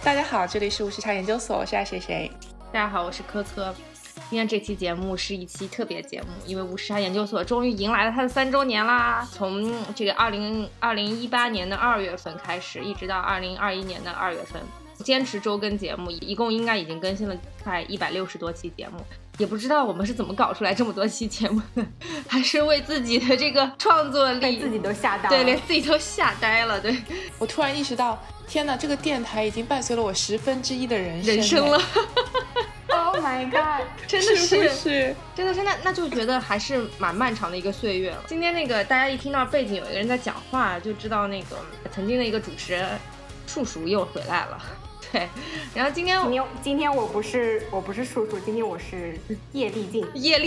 大家好，这里是无时差研究所，我是爱谁谁。 大家好，我是科科。今天这期节目是一期特别节目，因为无时差研究所终于迎来了它的3周年啦！从这个2018年的2月份开始，一直到2021年的2月份，坚持周更节目，一共应该已经更新了快160多期节目。也不知道我们是怎么搞出来这么多期节目的，还是为自己的这个创作力自己都吓到了， 对，连自己都吓呆了。对， 我突然意识到，天哪，这个电台已经伴随了我1/10的人生了。 Oh my god， 真的是真的是那就觉得还是蛮漫长的一个岁月了。今天那个大家一听到背景有一个人在讲话，就知道那个曾经的一个主持人叔叔又回来了。对，然后今天我不是叔叔，今天我是叶丽静。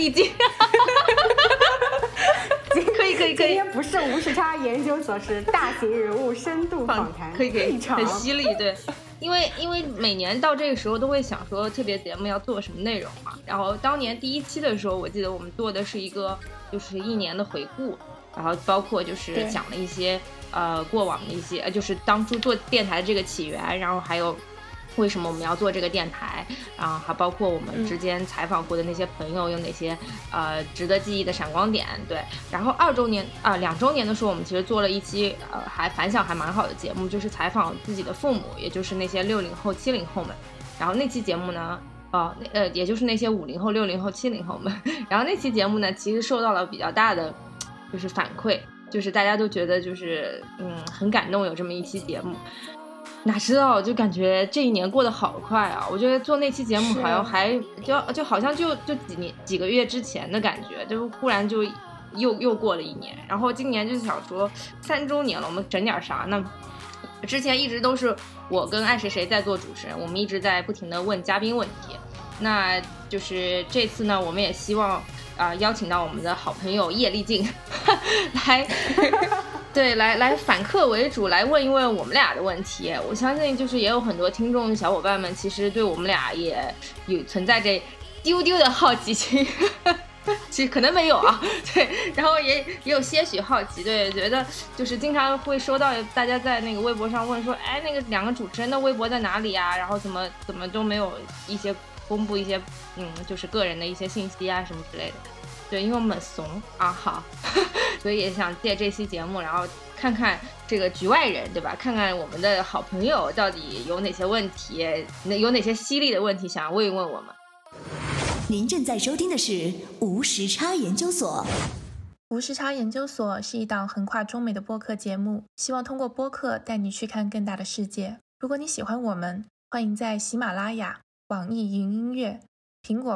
可以。 今天不是无时差研究所，是大型人物深度访谈， 可以，很犀利。对，因为每年到这个时候都会想说特别节目要做什么内容嘛。然后当年第1期的时候，我记得我们做的是一个就是1年的回顾，然后包括就是讲了一些过往的一些就是当初做电台的这个起源，然后还有为什么我们要做这个电台，然后还包括我们之间采访过的那些朋友有哪些值得记忆的闪光点。对，然后2周年的时候，我们其实做了一期还反响还蛮好的节目，就是采访自己的父母，也就是那些60后70后们。然后那期节目呢也就是那些50后60后70后们。然后那期节目呢其实受到了比较大的就是反馈，就是大家都觉得就是很感动有这么一期节目。哪知道就感觉这一年过得好快啊！我觉得做那期节目好像还就好像就几个月之前的感觉，就忽然就又过了1年。然后今年就想说3周年了，我们整点啥呢？之前一直都是我跟爱谁谁在做主持人，我们一直在不停的问嘉宾问题。那就是这次呢，我们也希望邀请到我们的好朋友叶丽静来对，来反客为主，来问一问我们俩的问题。我相信就是也有很多听众小伙伴们其实对我们俩也有存在着丢丢的好奇心其实可能没有啊，对，然后也有些许好奇，对，觉得就是经常会收到大家在那个微博上问说，哎，那个2个主持人的微博在哪里啊？然后怎么都没有一些公布一些就是个人的一些信息啊什么之类的。对，因为我们很怂啊，好所以也想借这期节目，然后看看这个局外人，对吧？看看我们的好朋友到底有哪些问题，有哪些犀利的问题想要问一问我们。 您正在收听的是无时差研究所。 无时差研究所是一档横跨中美的播客节目，希望通过播客带你去看更大的世界。如果你喜欢我们，欢迎在喜马拉雅、网易云音乐、苹果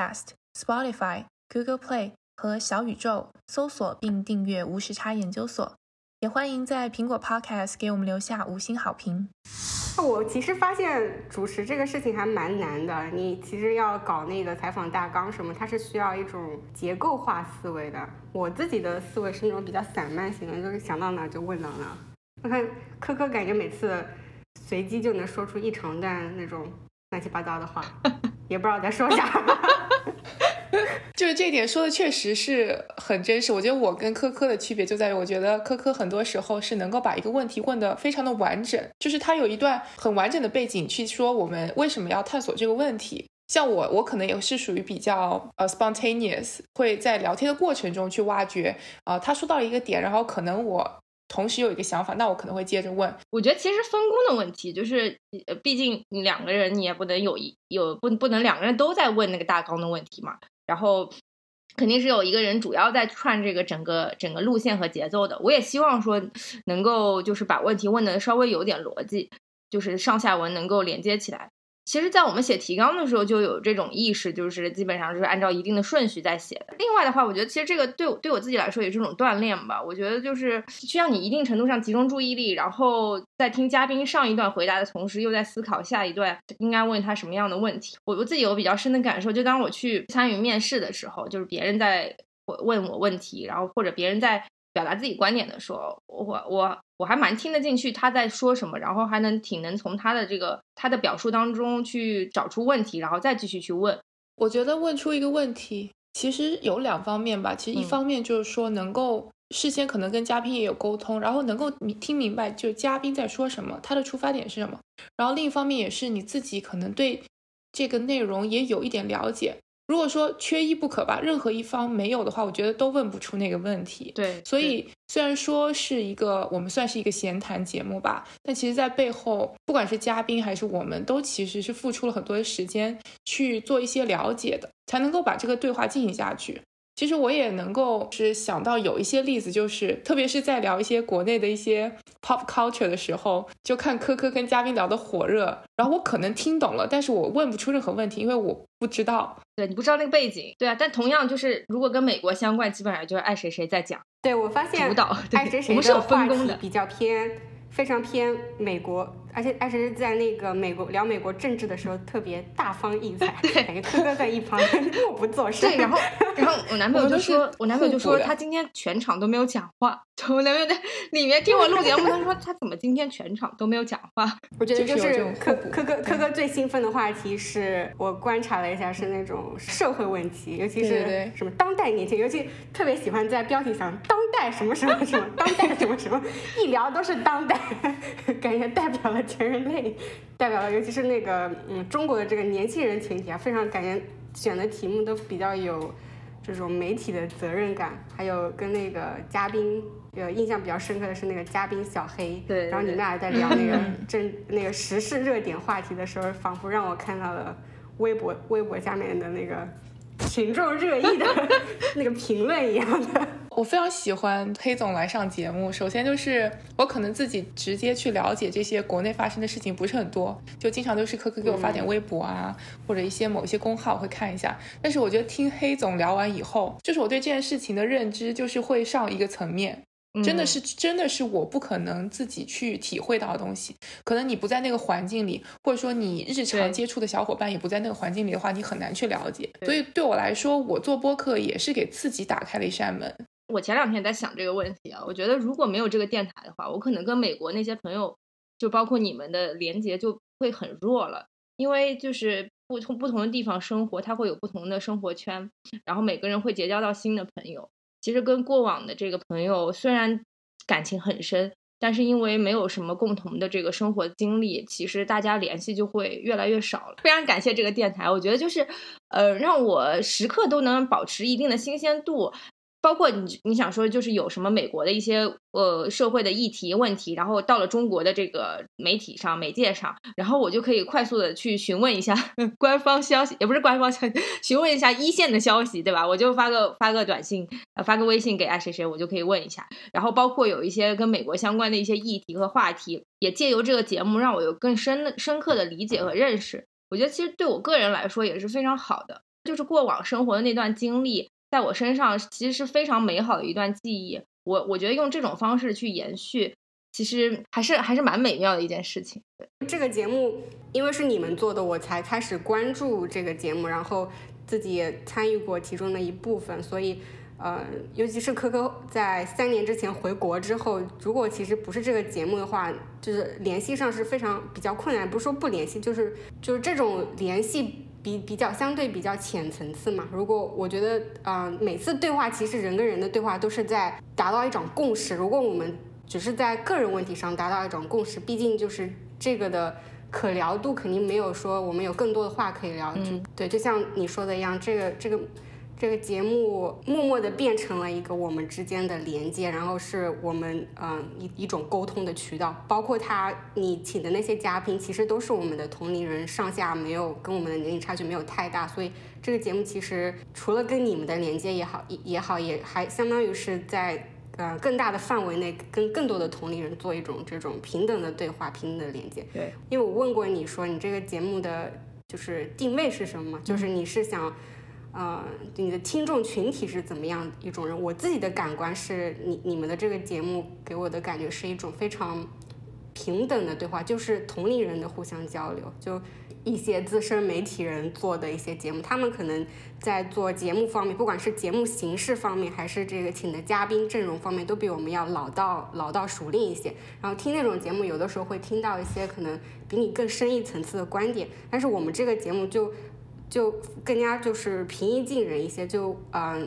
Podcast、Spotify、Google Play 和小宇宙搜索并订阅无时差研究所，也欢迎在苹果 Podcast 给我们留下5星好评。 我其实发现主持这个事情还蛮难的，你其实要搞那个采访大纲什么，它是需要一种结构化思维的。我自己的思维是那种比较散漫型的，就是想到哪就问到哪。我看科科感觉每次随机就能说出一长段那种乱七八糟的话也不知道在说啥就是这点说的确实是很真实。我觉得我跟科科的区别就在于，我觉得科科很多时候是能够把一个问题问得非常的完整，就是他有一段很完整的背景去说我们为什么要探索这个问题。像我可能也是属于比较spontaneous， 会在聊天的过程中去挖掘他说到一个点，然后可能我同时有一个想法，那我可能会接着问。 我觉得其实分工的问题就是毕竟你2个人你也不能不能2个人都在问那个大纲的问题嘛，然后肯定是有一个人主要在串这个整个路线和节奏的。我也希望说能够就是把问题问的稍微有点逻辑，就是上下文能够连接起来。其实在我们写提纲的时候就有这种意识，就是基本上是按照一定的顺序在写的。另外的话，我觉得其实这个对我自己来说也是一种锻炼吧。我觉得就是需要你一定程度上集中注意力，然后在听嘉宾上一段回答的同时，又在思考下一段应该问他什么样的问题。我自己有比较深的感受，就当我去参与面试的时候，就是别人在问我问题，然后或者别人在表达自己观点的时候，我还蛮听得进去他在说什么，然后还挺能从他的表述当中去找出问题，然后再继续去问。 我觉得问出一个问题其实有2方面吧。其实一方面就是说能够事先可能跟嘉宾也有沟通，然后能够听明白就嘉宾在说什么，他的出发点是什么。然后另一方面也是你自己可能对这个内容也有一点了解。如果说缺一不可吧，任何一方没有的话，我觉得都问不出那个问题。 对， 所以虽然说是我们算是一个闲谈节目吧，但其实在背后，不管是嘉宾还是我们，都其实是付出了很多的时间去做一些了解的，才能够把这个对话进行下去。其实我也能够是想到有一些例子，就是特别是在聊一些国内的一些 pop culture 的时候，就看科科跟嘉宾聊得火热，然后我可能听懂了，但是我问不出任何问题，因为我不知道。 对，你不知道那个背景。对啊，但同样就是如果跟美国相关，基本上就是爱谁谁在讲。 对，我发现主导爱谁谁的话题比较非常偏美国，而且爱谁谁在那个聊美国政治的时候特别大放异彩，感觉科科在一旁默不作声。 对，然后我男朋友就说他今天全场都没有讲话。我男朋友在里面听我录节目，他说他怎么今天全场都没有讲话？ 我觉得就是科科最兴奋的话题是我观察了一下，是那种社会问题，尤其是什么当代年轻，尤其特别喜欢在标题上当代什么什么什么，当代什么什么，一聊都是当代，感觉代表了全人类，代表了尤其是那个中国的这个年轻人群体啊，非常感觉选的题目都比较有这种媒体的责任感，还有跟那个嘉宾印象比较深刻的是那个嘉宾小黑， 对， 然后你们俩在聊那个时事热点话题的时候，仿佛让我看到了微博下面的那个群众热议的那个评论一样的。 我非常喜欢黑总来上节目，首先就是我可能自己直接去了解这些国内发生的事情不是很多，就经常都是科科给我发点微博啊，或者某一些公号我会看一下，但是我觉得听黑总聊完以后，就是我对这件事情的认知就是会上一个层面，真的是我不可能自己去体会到的东西，可能你不在那个环境里，或者说你日常接触的小伙伴也不在那个环境里的话，你很难去了解。所以对我来说，我做播客也是给自己打开了一扇门。 我前2天在想这个问题啊，我觉得如果没有这个电台的话，我可能跟美国那些朋友，就包括你们的连接就会很弱了，因为就是不同的地方生活，它会有不同的生活圈，然后每个人会结交到新的朋友。其实跟过往的这个朋友虽然感情很深，但是因为没有什么共同的这个生活经历，其实大家联系就会越来越少了。非常感谢这个电台，我觉得就是让我时刻都能保持一定的新鲜度。包括你想说就是有什么美国的一些社会的议题问题，然后到了中国的这个媒介上，然后我就可以快速的去询问一下官方消息，也不是官方消息，询问一下一线的消息，对吧？我就发个短信发个微信给爱谁谁，我就可以问一下。然后包括有一些跟美国相关的一些议题和话题，也借由这个节目让我有更深刻的理解和认识。我觉得其实对我个人来说也是非常好的，就是过往生活的那段经历在我身上其实是非常美好的一段记忆，我觉得用这种方式去延续，其实还是蛮美妙的一件事情。 这个节目因为是你们做的，我才开始关注这个节目，然后自己也参与过其中的一部分，所以尤其是科科在3年之前回国之后，如果其实不是这个节目的话，就是联系上是比较困难，不是说不联系，就是这种联系相对比较浅层次嘛。如果我觉得每次对话，其实人跟人的对话都是在达到一种共识，如果我们只是在个人问题上达到一种共识，毕竟就是这个的可聊度肯定没有说我们有更多的话可以聊。对，就像你说的一样，这个节目默默地变成了一个我们之间的连接，然后是我们一种沟通的渠道。包括你请的那些嘉宾，其实都是我们的同龄人，上下没有跟我们的年龄差距没有太大，所以这个节目其实除了跟你们的连接也好，也还相当于是在更大的范围内跟更多的同龄人做一种这种平等的对话、平等的连接。 对， 因为我问过你说你这个节目的就是定位是什么嘛，就是你是想你的听众群体是怎么样一种人？我自己的感官是你们的这个节目给我的感觉是一种非常平等的对话，就是同龄人的互相交流。就一些资深媒体人做的一些节目，他们可能在做节目方面，不管是节目形式方面，还是这个请的嘉宾阵容方面，都比我们要老道熟练一些。然后听那种节目，有的时候会听到一些可能比你更深一层次的观点，但是我们这个节目就更加就是平易近人一些，就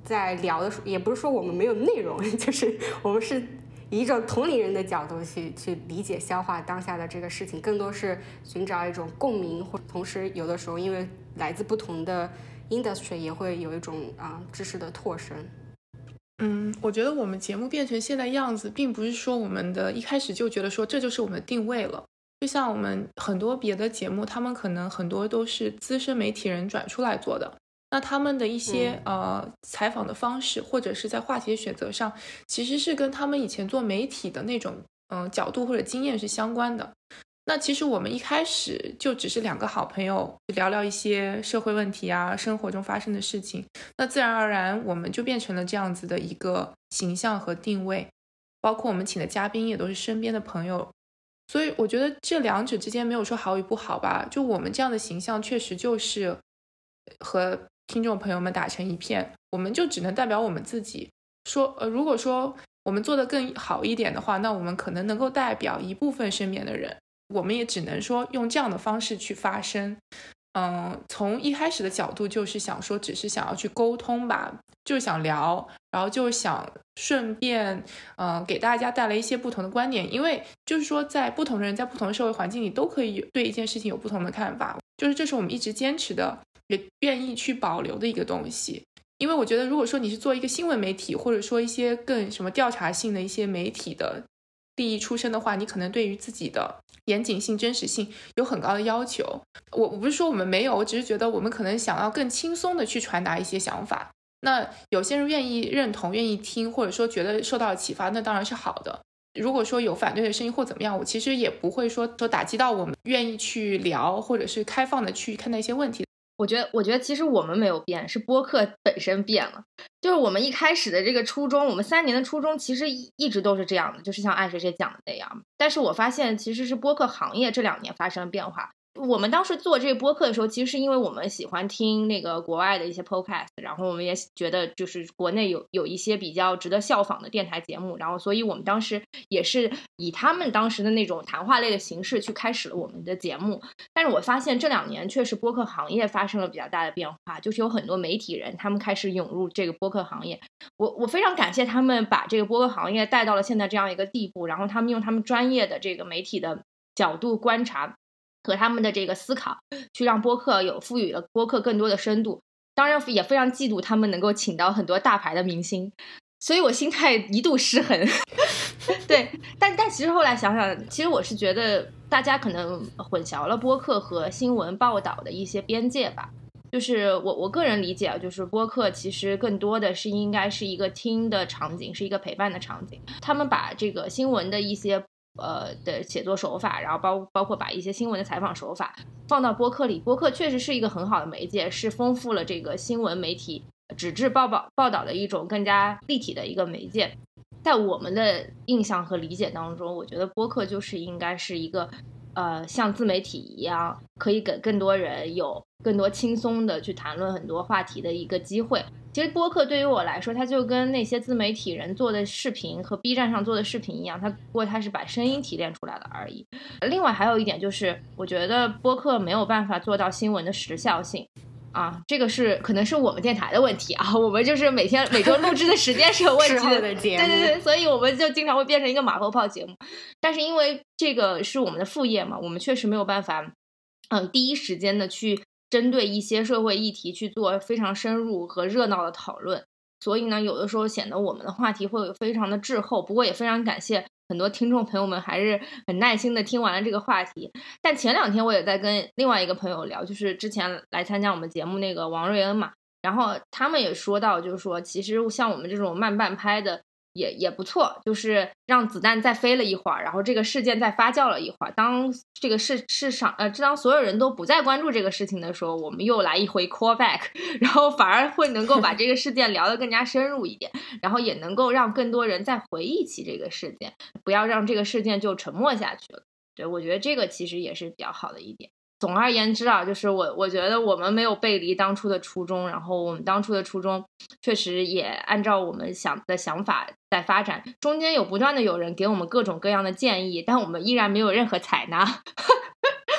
在聊的时候，也不是说我们没有内容，就是我们是以一种同龄人的角度去理解消化当下的这个事情，更多是寻找一种共鸣，或同时有的时候因为来自不同的 industry 也会有一种知识的拓伸。 我觉得我们节目变成现在样子，并不是说我们的一开始就觉得说这就是我们的定位了。就像我们很多别的节目，他们可能很多都是资深媒体人转出来做的，那他们的一些采访的方式，或者是在话题的选择上，其实是跟他们以前做媒体的那种角度或者经验是相关的。那其实我们一开始就只是两个好朋友聊聊一些社会问题啊，生活中发生的事情，那自然而然我们就变成了这样子的一个形象和定位，包括我们请的嘉宾也都是身边的朋友。所以我觉得这两者之间没有说好与不好吧，就我们这样的形象确实就是和听众朋友们打成一片，我们就只能代表我们自己说，如果说我们做得更好一点的话，那我们可能能够代表一部分身边的人，我们也只能说用这样的方式去发声。从一开始的角度就是想说只是想要去沟通吧，就是想聊，然后就是想顺便给大家带来一些不同的观点，因为就是说在不同的人在不同的社会环境里都可以对一件事情有不同的看法，就是这是我们一直坚持的，也愿意去保留的一个东西。因为我觉得如果说你是做一个新闻媒体，或者说一些更什么调查性的一些媒体的利益出身的话，你可能对于自己的严谨性真实性有很高的要求。我不是说我们没有，我只是觉得我们可能想要更轻松的去传达一些想法，那有些人愿意认同愿意听，或者说觉得受到了启发，那当然是好的。如果说有反对的声音或怎么样，我其实也不会说打击到我们愿意去聊或者是开放的去看待一些问题。 我觉得其实我们没有变，是播客本身变了。就是我们一开始的这个初衷，我们3年的初衷其实一直都是这样的，就是像爱谁谁讲的那样。但是我发现其实是播客行业这2年发生了变化。我们当时做这个播客的时候，其实是因为我们喜欢听那个国外的一些 podcast， 然后我们也觉得就是国内有一些比较值得效仿的电台节目，然后所以我们当时也是以他们当时的那种谈话类的形式去开始了我们的节目。但是我发现这2年确实播客行业发生了比较大的变化，就是有很多媒体人他们开始涌入这个播客行业，我非常感谢他们把这个播客行业带到了现在这样一个地步，然后他们用他们专业的这个媒体的角度观察和他们的这个思考，去让播客赋予了播客更多的深度。当然也非常嫉妒他们能够请到很多大牌的明星，所以我心态一度失衡。对，但其实后来想想，其实我是觉得大家可能混淆了播客和新闻报道的一些边界吧。就是我个人理解，就是播客其实更多的是应该是一个听的场景，是一个陪伴的场景。他们把这个新闻的一些的写作手法，然后包括把一些新闻的采访手法放到播客里，播客确实是一个很好的媒介，是丰富了这个新闻媒体纸质报道的一种更加立体的一个媒介。在我们的印象和理解当中，我觉得播客就是应该是一个像自媒体一样，可以给更多人有更多轻松的去谈论很多话题的一个机会。其实播客对于我来说，它就跟那些自媒体人做的视频和 B 站上做的视频一样，不过它是把声音提炼出来了而已。另外还有一点就是，我觉得播客没有办法做到新闻的时效性啊，这个可能是我们电台的问题啊，我们就是每周录制的时间是有问题的，对，所以我们就经常会变成一个马后炮节目。但是因为这个是我们的副业嘛，我们确实没有办法第一时间的去针对一些社会议题去做非常深入和热闹的讨论，所以呢有的时候显得我们的话题会非常的滞后。不过也非常感谢很多听众朋友们还是很耐心的听完了这个话题。但前2天我也在跟另外一个朋友聊，就是之前来参加我们节目那个王瑞恩嘛，然后他们也说到，就是说其实像我们这种慢半拍的也不错，就是让子弹再飞了一会儿，然后这个事件再发酵了一会儿，当这个市场当所有人都不再关注这个事情的时候，我们又来一回 call back， 然后反而会能够把这个事件聊得更加深入一点，然后也能够让更多人再回忆起这个事件，不要让这个事件就沉默下去了。对，我觉得这个其实也是比较好的一点。总而言之啊，就是我觉得我们没有背离当初的初衷，然后我们当初的初衷确实也按照我们想法在发展，中间不断的有人给我们各种各样的建议，但我们依然没有任何采纳。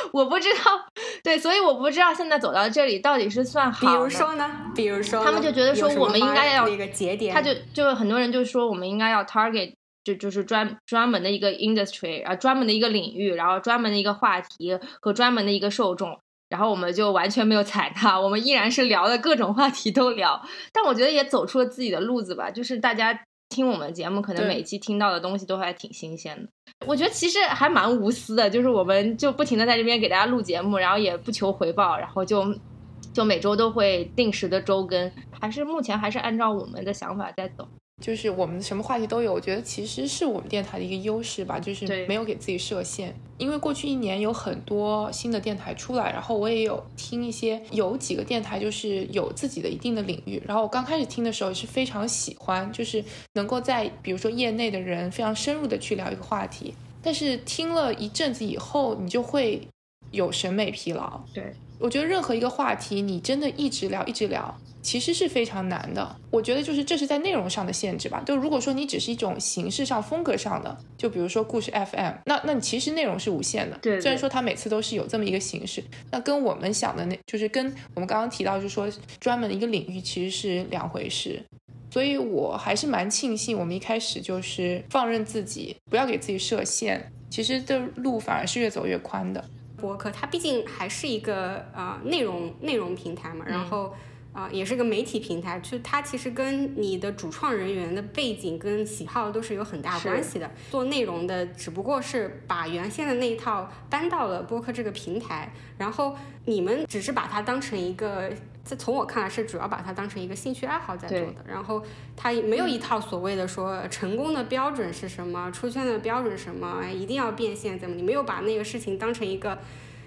我不知道，对，所以我不知道现在走到这里到底是算好。 比如说呢， 他们就觉得说我们应该要那个节点， 他就很多人就说我们应该要 target。就是专门的一个 industry 啊，专门的一个领域，然后专门的一个话题和专门的一个受众，然后我们就完全没有采纳，我们依然是聊的各种话题都聊，但我觉得也走出了自己的路子吧，就是大家听我们节目可能每期听到的东西都还挺新鲜的，我觉得其实还蛮无私的，就是我们就不停的在这边给大家录节目，然后也不求回报，然后就每周都会定时的周更，目前还是按照我们的想法在走。 就是我们什么话题都有，我觉得其实是我们电台的一个优势吧，就是没有给自己设限。因为过去1年有很多新的电台出来，然后我也有听一些，有几个电台就是有自己的一定的领域，然后我刚开始听的时候也是非常喜欢，就是能够在比如说业内的人非常深入的去聊一个话题，但是听了一阵子以后你就会有审美疲劳。 对， 我觉得任何一个话题你真的一直聊其实是非常难的，我觉得就是这是在内容上的限制吧。就如果说你只是一种形式上风格上的，就比如说故事 FM， 那你其实内容是无限的。 对， 虽然说它每次都是有这么一个形式，那跟我们想的就是跟我们刚刚提到就是说专门的一个领域其实是两回事。所以我还是蛮庆幸我们一开始就是放任自己，不要给自己设限，其实这路反而是越走越宽的。 播客它毕竟还是一个内容平台嘛，然后也是个媒体平台，就它其实跟你的主创人员的背景跟喜好都是有很大关系的。做内容的只不过是把原先的那一套搬到了播客这个平台，然后你们只是把它当成一个，从我看来是主要把它当成一个兴趣爱好在做的，然后它没有一套所谓的说成功的标准是什么，出圈的标准是什么，一定要变现怎么，你没有把那个事情当成一个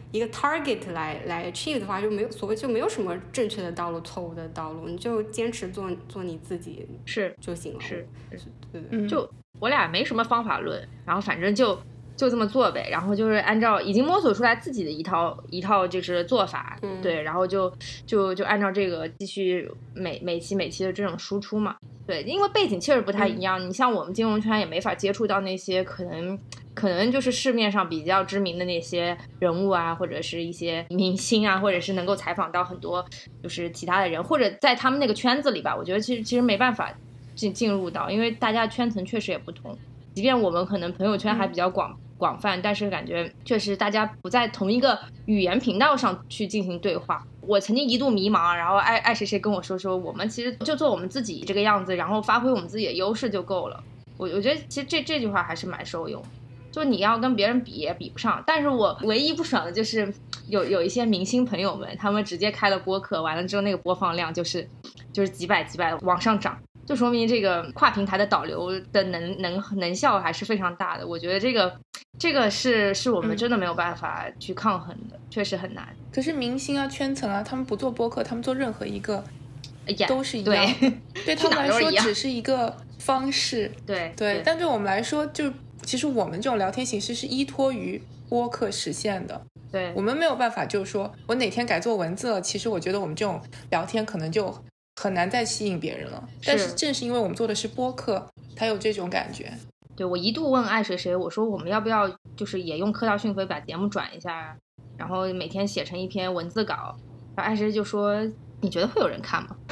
target 来 achieve 的话，就没有什么正确的道路错误的道路，你就坚持做你自己就行了。 是对， 就我俩没什么方法论，然后反正就这么做呗，然后就是按照已经摸索出来自己的一套就是做法，对，然后就按照这个继续每期的这种输出嘛。对，因为背景确实不太一样，你像我们金融圈也没法接触到那些可能就是市面上比较知名的那些人物啊，或者是一些明星啊，或者是能够采访到很多就是其他的人，或者在他们那个圈子里吧，我觉得其实没办法进入到，因为大家圈层确实也不同，即便我们可能朋友圈还比较广泛，但是感觉确实大家不在同一个语言频道上去进行对话。我曾经一度迷茫，然后爱谁跟我说我们其实就做我们自己这个样子，然后发挥我们自己的优势就够了。我觉得其实这句话还是蛮受用，就你要跟别人比也比不上。但是我唯一不爽的就是有一些明星朋友们，他们直接开了播客，完了之后那个播放量就是几百的往上涨，就说明这个跨平台的导流的能效还是非常大的。我觉得这个是我们真的没有办法去抗衡的，确实很难。 可是明星啊圈层啊，他们不做播客，他们做任何一个都是一样的，对他们来说只是一个方式。 对， 但对我们来说，就其实我们这种聊天形式是依托于播客实现的。 对， 我们没有办法就是说我哪天改做文字了，其实我觉得我们这种聊天可能就很难再吸引别人了。但是正是因为我们做的是播客，才有这种感觉。 对，我一度问爱谁，我说我们要不要就是也用科大讯飞把节目转一下，然后每天写成一篇文字稿，然后爱谁就说你觉得会有人看吗？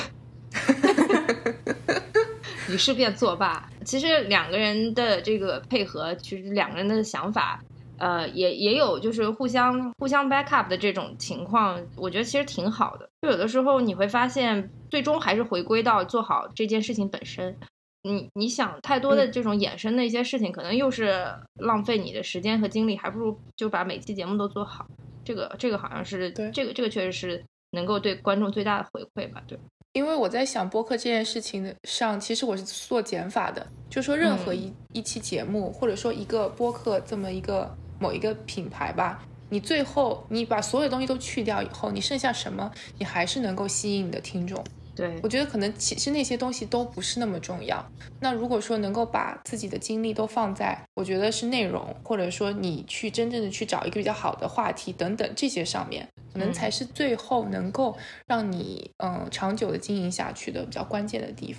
于是便作罢。其实两个人的这个配合，其实两个人的想法也有就是互相 backup 的这种情况，我觉得其实挺好的。就有的时候你会发现最终还是回归到做好这件事情本身。你想太多的这种衍生的一些事情，可能又是浪费你的时间和精力，还不如就把每期节目都做好。这个好像是这个确实是能够对观众最大的回馈吧。对， 因为我在想播客这件事情上，其实我是做减法的，就是说任何一期节目，或者说一个播客这么某一个品牌吧，你最后你把所有东西都去掉以后，你剩下什么，你还是能够吸引你的听众。 对， 我觉得可能其实那些东西都不是那么重要。那如果说能够把自己的精力都放在我觉得是内容，或者说你去真正的去找一个比较好的话题等等这些上面，可能才是最后能够让你长久的经营下去的比较关键的地方。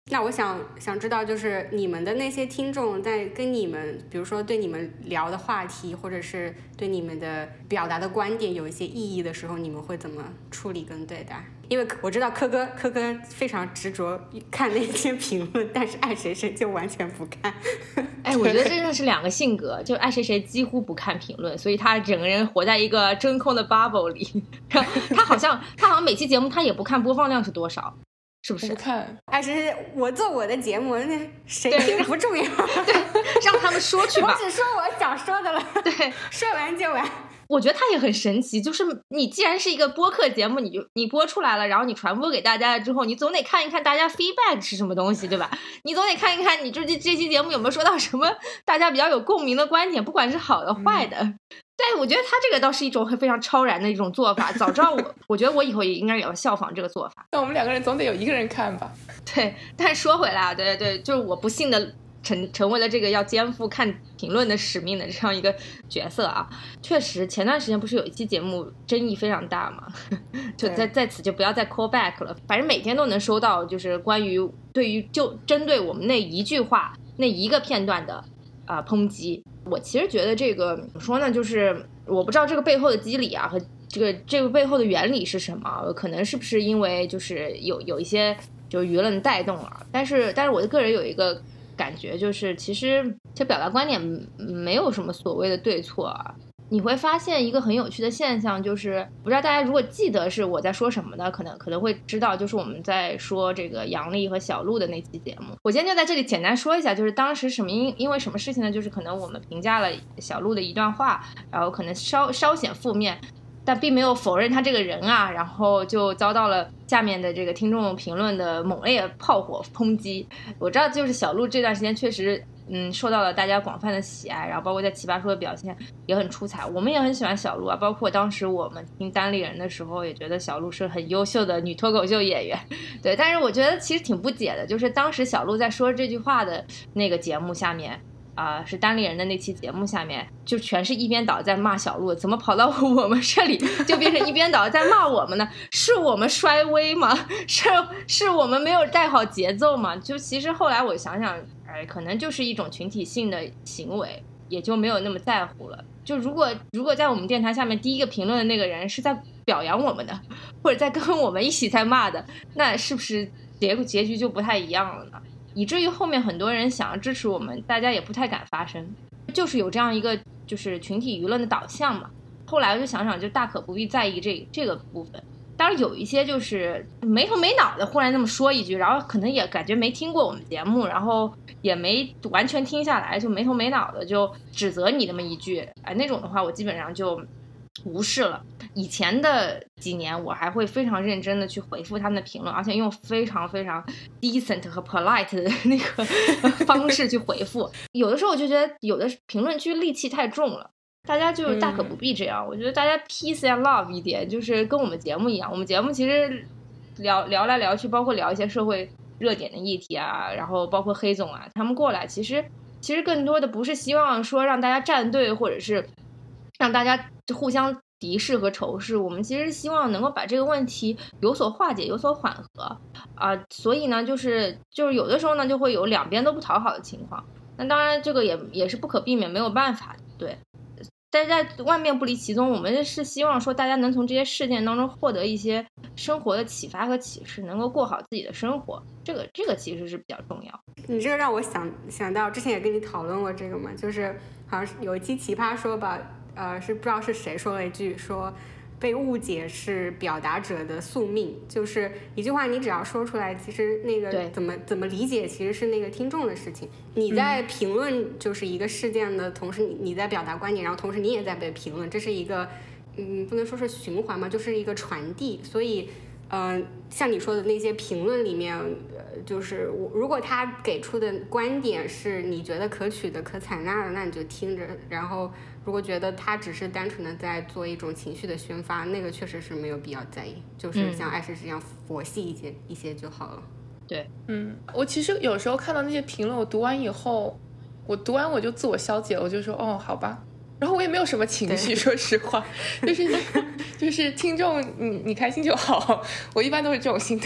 那我想知道，就是你们的那些听众在跟你们，比如说对你们聊的话题，或者是对你们的表达的观点有一些异议的时候，你们会怎么处理跟对待？因为我知道科哥非常执着看那些评论，但是爱谁谁就完全不看。 哎，我觉得真的是两个性格，就爱谁谁几乎不看评论，所以他整个人活在一个真空的 bubble 里。他好像每期节目他也不看播放量是多少。是不是？ 我不看， 爱谁谁，我做我的节目，那谁听不重要。 对，让他们说去吧。 我只说我想说的了。 对， 说完就完。 我觉得它也很神奇，就是你既然是一个播客节目，你播出来了，然后你传播给大家了之后，你总得看一看大家 feedback 是什么东西，对吧？你总得看一看你这期节目有没有说到什么大家比较有共鸣的观点，不管是好的坏的。对，我觉得他这个倒是一种非常超然的一种做法。早知道我觉得我以后也应该也要效仿这个做法。 那我们两个人总得有一个人看吧？ 对，但是说回来，对，就是我不幸的成为了这个要肩负看评论的使命的这样一个角色啊。确实，前段时间不是有一期节目争议非常大嘛，就在此就不要再 call back 了。反正每天都能收到，就是关于就针对我们那一句话那一个片段的抨击。我其实觉得这个怎么说呢，就是我不知道这个背后的机理啊和这个背后的原理是什么，可能是不是因为就是有一些就是舆论带动了，但是我的个人有一个感觉，就是其实表达观点没有什么所谓的对错啊。你会发现一个很有趣的现象，就是不知道大家如果记得是我在说什么的，可能会知道，就是我们在说这个杨笠和小鹿的那期节目。我今天就在这里简单说一下，就是当时因为什么事情呢？就是可能我们评价了小鹿的一段话，然后可能稍显负面，但并没有否认他这个人啊，然后就遭到了下面的这个听众评论的猛烈炮火抨击。我知道就是小鹿这段时间确实受到了大家广泛的喜爱，然后包括在奇葩说的表现也很出彩，我们也很喜欢小鹿啊。包括当时我们听单立人的时候也觉得小鹿是很优秀的女脱口秀演员。对，但是我觉得其实挺不解的，就是当时小鹿在说这句话的那个节目下面是单立人的那期节目下面，就全是一边倒在骂小鹿，怎么跑到我们这里就变成一边倒在骂我们呢？是我们衰微吗？是我们没有带好节奏吗？就其实后来我想想，可能就是一种群体性的行为，也就没有那么在乎了。就如果在我们电台下面第一个评论的那个人是在表扬我们的，或者在跟我们一起在骂的，那是不是结局就不太一样了呢？以至于后面很多人想要支持我们，大家也不太敢发声，就是有这样一个就是群体舆论的导向嘛。后来我就想想，就大可不必在意这个部分。当然有一些就是没头没脑的忽然那么说一句，然后可能也感觉没听过我们节目，然后也没完全听下来，就没头没脑的就指责你那么一句，那种的话我基本上就无视了。以前的几年我还会非常认真的去回复他们的评论，而且用非常非常 decent 和 polite 的那个方式去回复。有的时候我就觉得有的评论区戾气太重了，大家就大可不必这样。我觉得大家 peace and love 一点，就是跟我们节目一样。我们节目其实聊来聊去，包括聊一些社会热点的议题啊，然后包括黑总啊，他们过来其实更多的不是希望说让大家站队，或者是让大家互相敌视和仇视，我们其实希望能够把这个问题有所化解，有所缓和所以呢就是有的时候呢就会有两边都不讨好的情况。那当然这个也是不可避免，没有办法，对。但是在万变不离其宗，我们是希望说大家能从这些事件当中获得一些生活的启发和启示，能够过好自己的生活，这个其实是比较重要。 你这个让我想到之前也跟你讨论过这个嘛，就是好像是有一期奇葩说吧，是不知道是谁说了一句，说被误解是表达者的宿命，就是一句话你只要说出来，其实那个怎么理解其实是那个听众的事情。你在评论就是一个事件的同时，你在表达观点，然后同时你也在被评论，这是一个不能说是循环嘛，就是一个传递。所以像你说的那些评论里面，就是如果他给出的观点是你觉得可取的、可采纳的，那你就听着。然后如果觉得他只是单纯的在做一种情绪的宣发，那个确实是没有必要在意，就是像爱是这样佛系一些就好了。 对， 我其实有时候看到那些评论，我读完以后，我就自我消解了，我就说哦，好吧。然后我也没有什么情绪，说实话，就是听众你开心就好，我一般都是这种心态。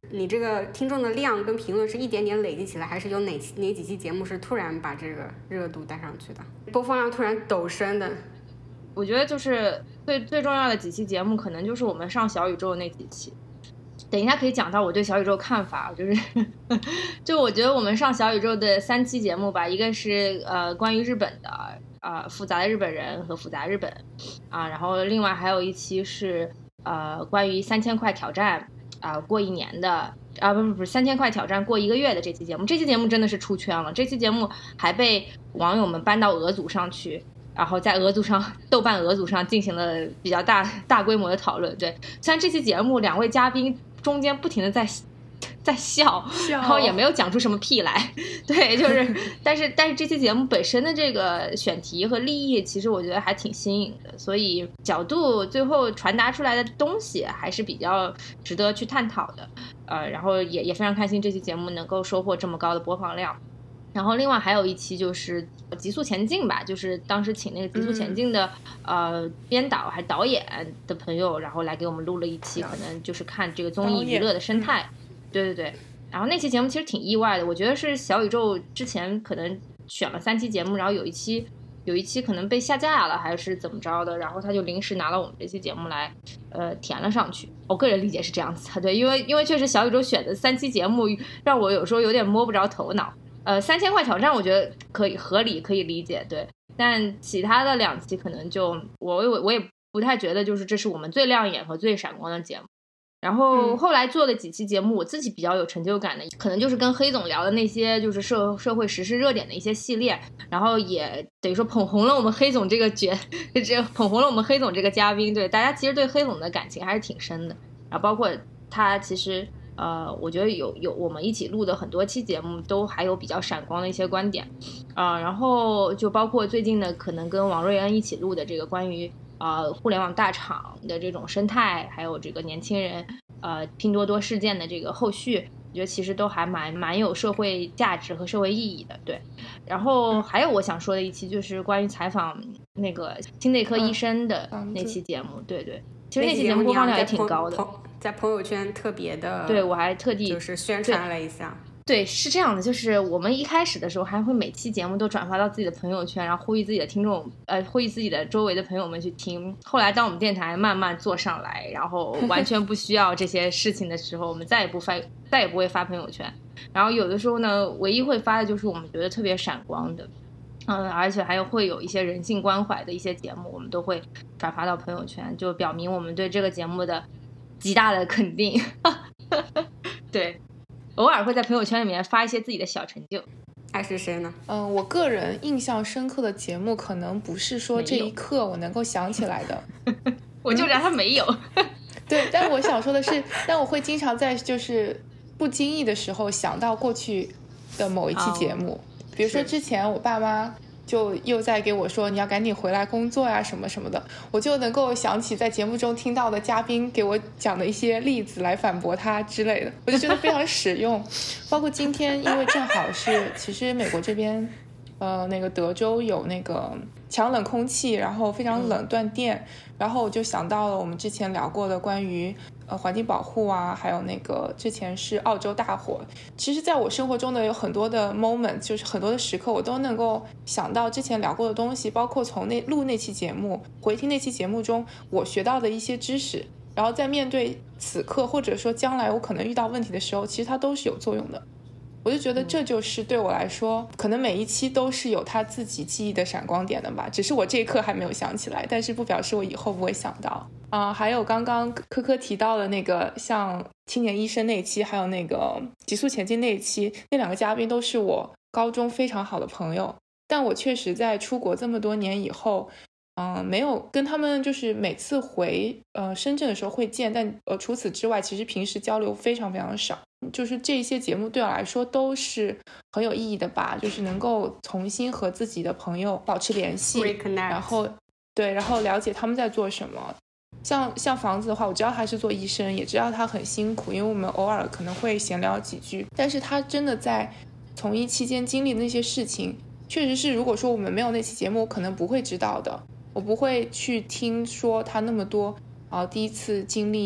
你这个听众的量跟评论是一点点累积起来，还是有哪几期节目是突然把这个热度带上去的，播放量突然陡升的？ 我觉得就是最重要的几期节目，可能就是我们上小宇宙那几期。等一下可以讲到我对小宇宙看法，就是就我觉得我们上小宇宙的3期节目吧，一个是关于日本的复杂的日本人和复杂日本然后另外还有一期是关于3000块挑战过1年的不是3000块挑战过1个月的这期节目。这期节目真的是出圈了，这期节目还被网友们搬到俄组上去，然后在豆瓣俄组上进行了比较大规模的讨论。对，虽然这期节目2位嘉宾中间不停的在笑，然后也没有讲出什么屁来，对，就是但是这期节目本身的这个选题和立意，其实我觉得还挺新颖的，所以角度最后传达出来的东西还是比较值得去探讨的。然后也非常开心这期节目能够收获这么高的播放量。然后另外还有一期就是极速前进吧，就是当时请那个极速前进的编导还导演的朋友，然后来给我们录了一期，可能就是看这个综艺娱乐的生态。对对对，然后那期节目其实挺意外的，我觉得是小宇宙之前可能选了3期节目，然后有一期可能被下架了还是怎么着的，然后他就临时拿了我们这期节目来填了上去。我个人理解是这样子的，对，因为确实小宇宙选的3期节目让我有时候有点摸不着头脑。3000块挑战我觉得可以合理可以理解，对，但其他的2期可能就我也不太觉得就是这是我们最亮眼和最闪光的节目。然后后来做的几期节目我自己比较有成就感的，可能就是跟黑总聊的那些就是社会时事热点的一些系列，然后也等于说捧红了我们黑总捧红了我们黑总这个嘉宾。对，大家其实对黑总的感情还是挺深的，然后包括他其实我觉得有我们一起录的很多期节目都还有比较闪光的一些观点然后就包括最近的可能跟王瑞恩一起录的这个关于互联网大厂的这种生态，还有这个年轻人拼多多事件的这个后续，我觉得其实都还蛮有社会价值和社会意义的。对，然后还有我想说的一期就是关于采访那个心内科医生的那期节目。对对，其实那期节目播放量也挺高的， 在朋友圈特别的， 对，我还特地就是宣传了一下。 对，是这样的，就是我们一开始的时候还会每期节目都转发到自己的朋友圈，然后呼吁自己的听众呼吁自己的周围的朋友们去听。后来当我们电台慢慢做上来，然后完全不需要这些事情的时候，我们再也不会发朋友圈。然后有的时候呢，唯一会发的就是我们觉得特别闪光的而且还会有一些人性关怀的一些节目，我们都会转发到朋友圈，就表明我们对这个节目的极大的肯定对，偶尔会在朋友圈里面发一些自己的小成就。 爱是谁呢？ 我个人印象深刻的节目可能不是说这一刻我能够想起来的我就觉得他没有对，但我想说的是但我会经常在就是不经意的时候想到过去的某一期节目比如说之前我爸妈就又在给我说你要赶紧回来工作呀什么什么的，我就能够想起在节目中听到的嘉宾给我讲的一些例子来反驳他之类的，我就觉得非常实用包括今天因为正好是其实美国这边那个德州有那个强冷空气，然后非常冷断电然后我就想到了我们之前聊过的关于环境保护还有那个之前是澳洲大火。其实在我生活中的有很多的 moment， 就是很多的时刻我都能够想到之前聊过的东西，包括从录那期节目回听那期节目中我学到的一些知识，然后在面对此刻或者说将来我可能遇到问题的时候，其实它都是有作用的。我就觉得这就是对我来说可能每一期都是有他自己记忆的闪光点的吧，只是我这一刻还没有想起来，但是不表示我以后不会想到还有刚刚科科提到的那个像青年医生那一期，还有那个极速前进那一期，那2个嘉宾都是我高中非常好的朋友，但我确实在出国这么多年以后没有跟他们就是每次回深圳的时候会见，但除此之外其实平时交流非常非常少。就是这些节目对我来说都是很有意义的吧，就是能够重新和自己的朋友保持联系，然后了解他们在做什么。像房子的话，我知道他是做医生，也知道他很辛苦，因为我们偶尔可能会闲聊几句，但是他真的在从医期间经历的那些事情，确实是如果说我们没有那期节目我可能不会知道的，我不会去听说他那么多第一次经历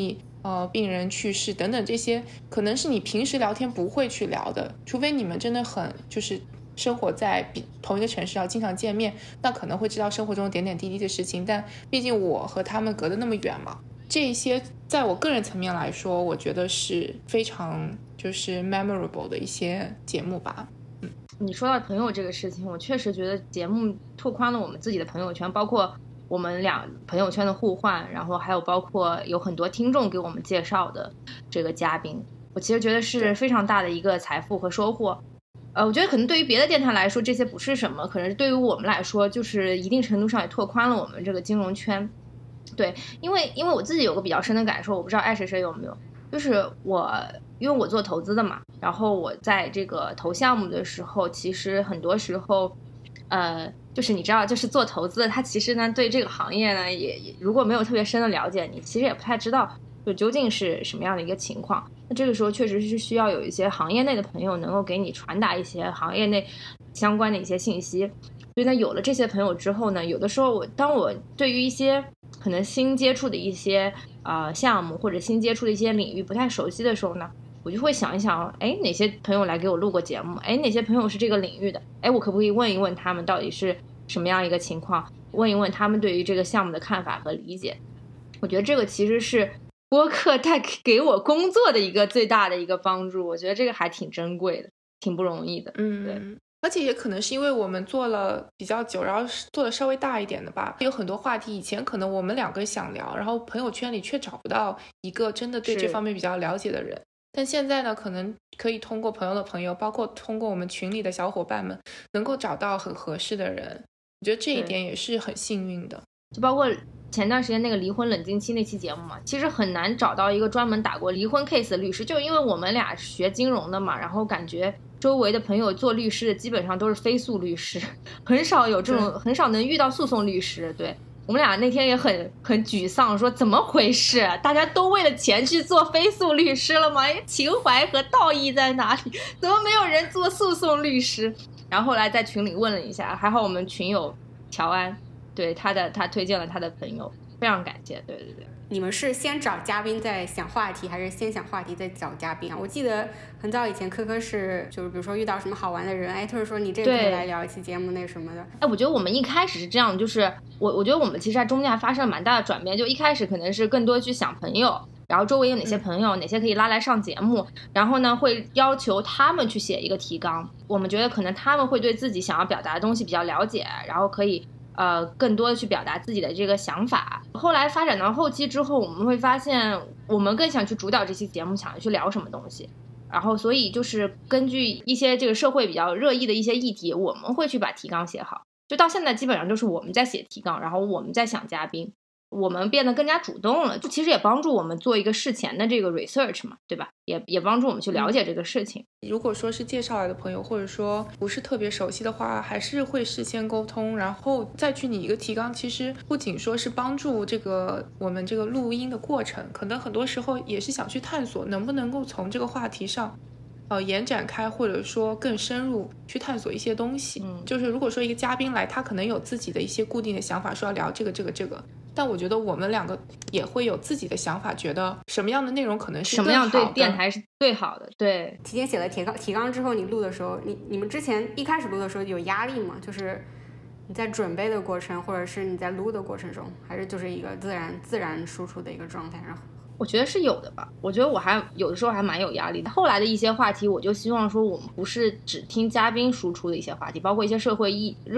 病人去世等等，这些可能是你平时聊天不会去聊的，除非你们真的很就是生活在同一个城市，要经常见面，那可能会知道生活中点点滴滴的事情。但毕竟我和他们隔得那么远嘛，这些在我个人层面来说，我觉得是非常就是 memorable 的一些节目吧。 你说到朋友这个事情，我确实觉得节目拓宽了我们自己的朋友圈，包括我们俩朋友圈的互换，然后还有包括有很多听众给我们介绍的这个嘉宾，我其实觉得是非常大的一个财富和收获。我觉得可能对于别的电台来说这些不是什么，可能对于我们来说就是一定程度上也拓宽了我们这个金融圈。对，因为我自己有个比较深的感受，我不知道爱谁谁有没有，就是因为我做投资的嘛，然后我在这个投项目的时候，其实很多时候就是你知道，就是做投资，他其实呢对这个行业呢也如果没有特别深的了解，你其实也不太知道就究竟是什么样的一个情况。那这个时候确实是需要有一些行业内的朋友能够给你传达一些行业内相关的一些信息。所以呢，有了这些朋友之后呢，有的时候当我对于一些可能新接触的一些项目或者新接触的一些领域不太熟悉的时候呢，我就会想一想，哎，哪些朋友来给我录过节目？哎，哪些朋友是这个领域的？哎，我可不可以问一问他们到底是什么样一个情况？问一问他们对于这个项目的看法和理解。我觉得这个其实是播客带给我工作的一个最大的一个帮助。我觉得这个还挺珍贵的，挺不容易的。对。 而且也可能是因为我们做了比较久，然后做的稍微大一点的吧，有很多话题以前可能我们两个想聊，然后朋友圈里却找不到一个真的对这方面比较了解的人。但现在呢，可能可以通过朋友的朋友，包括通过我们群里的小伙伴们，能够找到很合适的人。我觉得这一点也是很幸运的。 就包括前段时间那个离婚冷静期那期节目嘛，其实很难找到一个专门打过离婚 case 的律师，就因为我们俩学金融的嘛，然后感觉周围的朋友做律师的基本上都是非诉律师，很少有这种，很少能遇到诉讼律师。对，我们俩那天也很沮丧，说怎么回事？大家都为了钱去做非诉律师了吗？情怀和道义在哪里？怎么没有人做诉讼律师？然后后来在群里问了一下，还好我们群友乔安，对他推荐了他的朋友，非常感谢。对。 你们是先找嘉宾再想话题，还是先想话题再找嘉宾啊？我记得很早以前科科是就是比如说遇到什么好玩的人，哎，特别说你这个可以来聊一期节目那什么的。 哎，我觉得我们一开始是这样，就是我觉得我们其实在中间还发生了蛮大的转变。就一开始可能是更多去想朋友，然后周围有哪些朋友，哪些可以拉来上节目，然后呢会要求他们去写一个提纲。我们觉得可能他们会对自己想要表达的东西比较了解，然后可以更多的去表达自己的这个想法。后来发展到后期之后，我们会发现我们更想去主导这期节目，想去聊什么东西，然后所以就是根据一些这个社会比较热议的一些议题，我们会去把提纲写好。就到现在基本上就是我们在写提纲，然后我们在想嘉宾，我们变得更加主动了，就其实也帮助我们做一个事前的这个 research 嘛，对吧？也帮助我们去了解这个事情。 如果说是介绍来的朋友，或者说不是特别熟悉的话，还是会事先沟通，然后再去拟一个提纲。其实不仅说是帮助我们这个录音的过程，可能很多时候也是想去探索能不能够从这个话题上延展开，或者说更深入去探索一些东西。就是如果说一个嘉宾来，他可能有自己的一些固定的想法，说要聊这个，但我觉得我们两个也会有自己的想法，觉得什么样的内容可能是什么样对电台是最好的。对， 提前写了提纲之后，你录的时候，你们之前一开始录的时候有压力吗？就是你在准备的过程，或者是你在录的过程中，还是就是一个自然输出的一个状态？然后我觉得是有的吧，我觉得我还有的时候还蛮有压力的。后来的一些话题，我就希望说我们不是只听嘉宾输出的一些话题，包括一些社会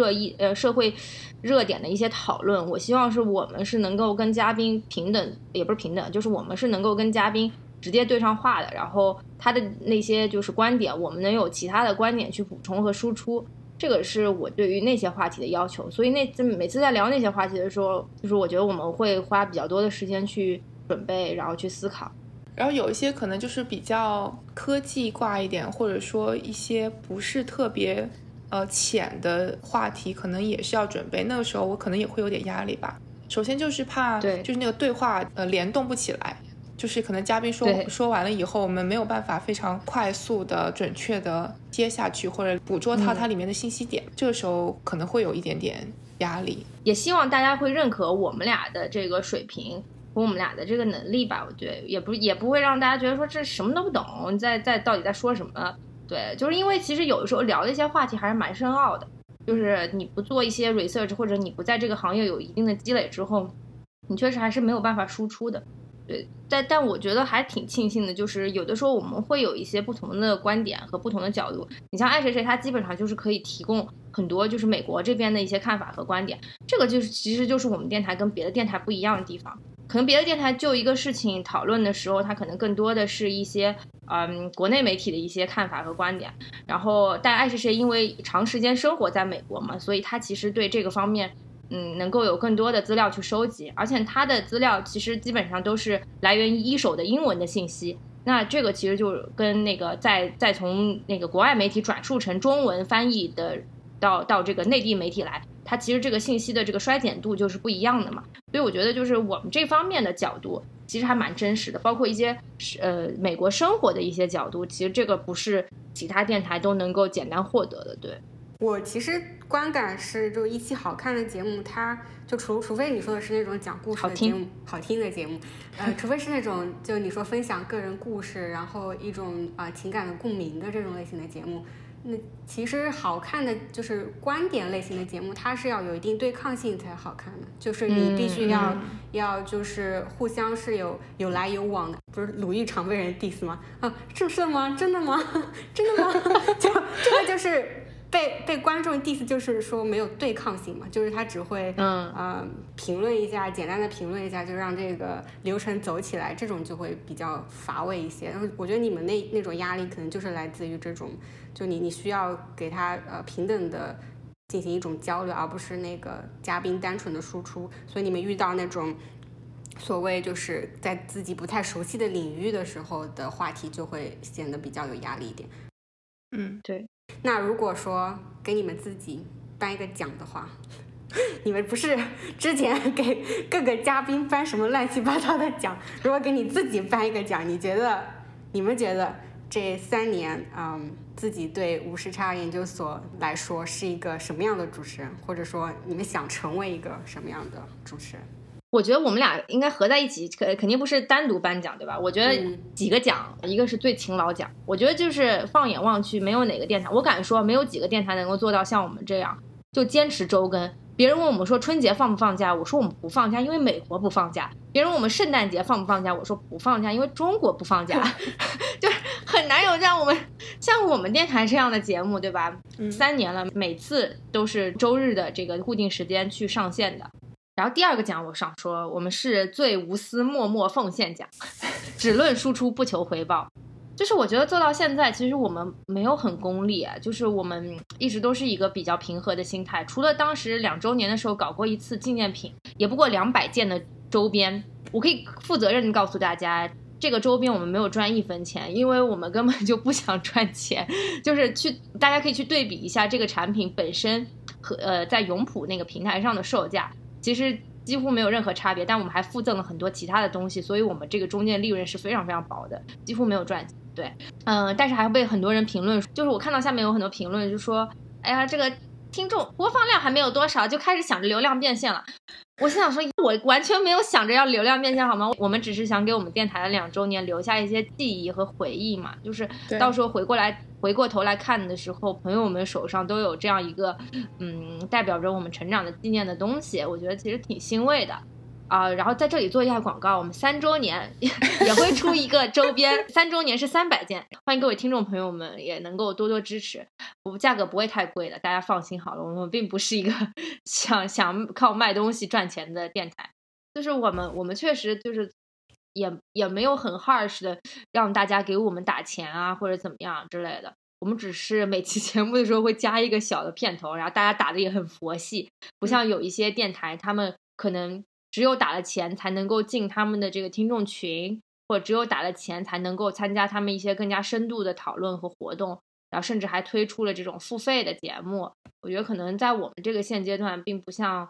热点的一些讨论，我希望是我们是能够跟嘉宾平等，也不是平等，就是我们是能够跟嘉宾直接对上话的，然后他的那些就是观点，我们能有其他的观点去补充和输出，这个是我对于那些话题的要求。所以每次在聊那些话题的时候，就是我觉得我们会花比较多的时间去准备，然后去思考。 然后有一些可能就是比较科技挂一点，或者说一些不是特别浅的话题，可能也是要准备。那个时候我可能也会有点压力吧。首先就是怕就是那个对话联动不起来，就是可能嘉宾说完了以后，我们没有办法非常快速的准确的接下去，或者捕捉它里面的信息点，这个时候可能会有一点点压力。 也希望大家会认可我们俩的这个水平， 和我们俩的这个能力吧，我觉得也不会让大家觉得说这什么都不懂，你到底在说什么。对，就是因为其实有的时候聊的一些话题还是蛮深奥的，就是你不做一些 research 或者你不在这个行业有一定的积累之后，你确实还是没有办法输出的。对，但我觉得还挺庆幸的，就是有的时候我们会有一些不同的观点和不同的角度。你像爱谁谁，他基本上就是可以提供很多就是美国这边的一些看法和观点，这个其实就是我们电台跟别的电台不一样的地方。可能别的电台就一个事情讨论的时候，它可能更多的是一些国内媒体的一些看法和观点。然后但爱谁谁因为长时间生活在美国嘛，所以他其实对这个方面能够有更多的资料去收集，而且他的资料其实基本上都是来源于一手的英文的信息。那这个其实就跟那个再从那个国外媒体转述成中文翻译的到这个内地媒体来，它其实这个信息的这个衰减度就是不一样的嘛。所以我觉得就是我们这方面的角度其实还蛮真实的，包括一些美国生活的一些角度，其实这个不是其他电台都能够简单获得的。对， 我其实观感是，就一期好看的节目，它就除非你说的是那种讲故事的节目，好听的节目，除非是那种就你说分享个人故事，然后一种情感的共鸣的这种类型的节目，那其实好看的就是观点类型的节目，它是要有一定对抗性才好看的，就是你必须要就是互相是有来有往的。不是鲁豫常被人 diss 吗？是吗？真的吗？真的吗？就这个就是被观众 diss， 就是说没有对抗性嘛，就是他只会评论一下，简单的评论一下，就让这个流程走起来，这种就会比较乏味一些。然后我觉得你们那种压力可能就是来自于这种，就你需要给他平等的进行一种交流，而不是那个嘉宾单纯的输出。所以你们遇到那种所谓就是在自己不太熟悉的领域的时候的话题，就会显得比较有压力一点。 对。 那如果说给你们自己颁一个奖的话，你们不是之前给各个嘉宾颁什么乱七八糟的奖，如果给你自己颁一个奖，你们觉得这3年自己对无时差研究所来说是一个什么样的主持人，或者说你们想成为一个什么样的主持人？ 我觉得我们俩应该合在一起，肯定不是单独颁奖，对吧？我觉得几个奖，一个是最勤劳奖，我觉得就是放眼望去，没有哪个电台，我敢说没有几个电台能够做到像我们这样，就坚持周更。别人问我们说春节放不放假，我说我们不放假，因为美国不放假。别人问我们圣诞节放不放假，我说不放假，因为中国不放假。就是很难有像我们电台这样的节目，对吧？3年了，每次都是周日的这个固定时间去上线的。然后第二个奖我想说，我们是最无私默默奉献奖，只论输出不求回报。就是我觉得做到现在，其实我们没有很功利，就是我们一直都是一个比较平和的心态。除了当时2周年的时候搞过一次纪念品，也不过200件的周边，我可以负责任的告诉大家，这个周边我们没有赚1分钱，因为我们根本就不想赚钱。就是大家可以去对比一下这个产品本身和在永普那个平台上的售价，其实几乎没有任何差别，但我们还附赠了很多其他的东西，所以我们这个中间利润是非常非常薄的，几乎没有赚钱。对，但是还被很多人评论，就是我看到下面有很多评论就说，哎呀，这个听众播放量还没有多少，就开始想着流量变现了。我心想说，我完全没有想着要流量变现好吗？我们只是想给我们电台的2周年留下一些记忆和回忆嘛，就是到时候回过头来看的时候，朋友们手上都有这样一个代表着我们成长的纪念的东西，我觉得其实挺欣慰的。然后在这里做一下广告，我们3周年也会出一个周边，3周年是300件，欢迎各位听众朋友们也能够多多支持，价格不会太贵的，大家放心好了，我们并不是一个想靠卖东西赚钱的电台，就是我们确实就是也没有很 harsh 的让大家给我们打钱啊或者怎么样之类的，我们只是每期节目的时候会加一个小的片头，然后大家打的也很佛系，不像有一些电台他们可能只有打了钱才能够进他们的这个听众群，或者只有打了钱才能够参加他们一些更加深度的讨论和活动，然后甚至还推出了这种付费的节目。我觉得可能在我们这个现阶段并不想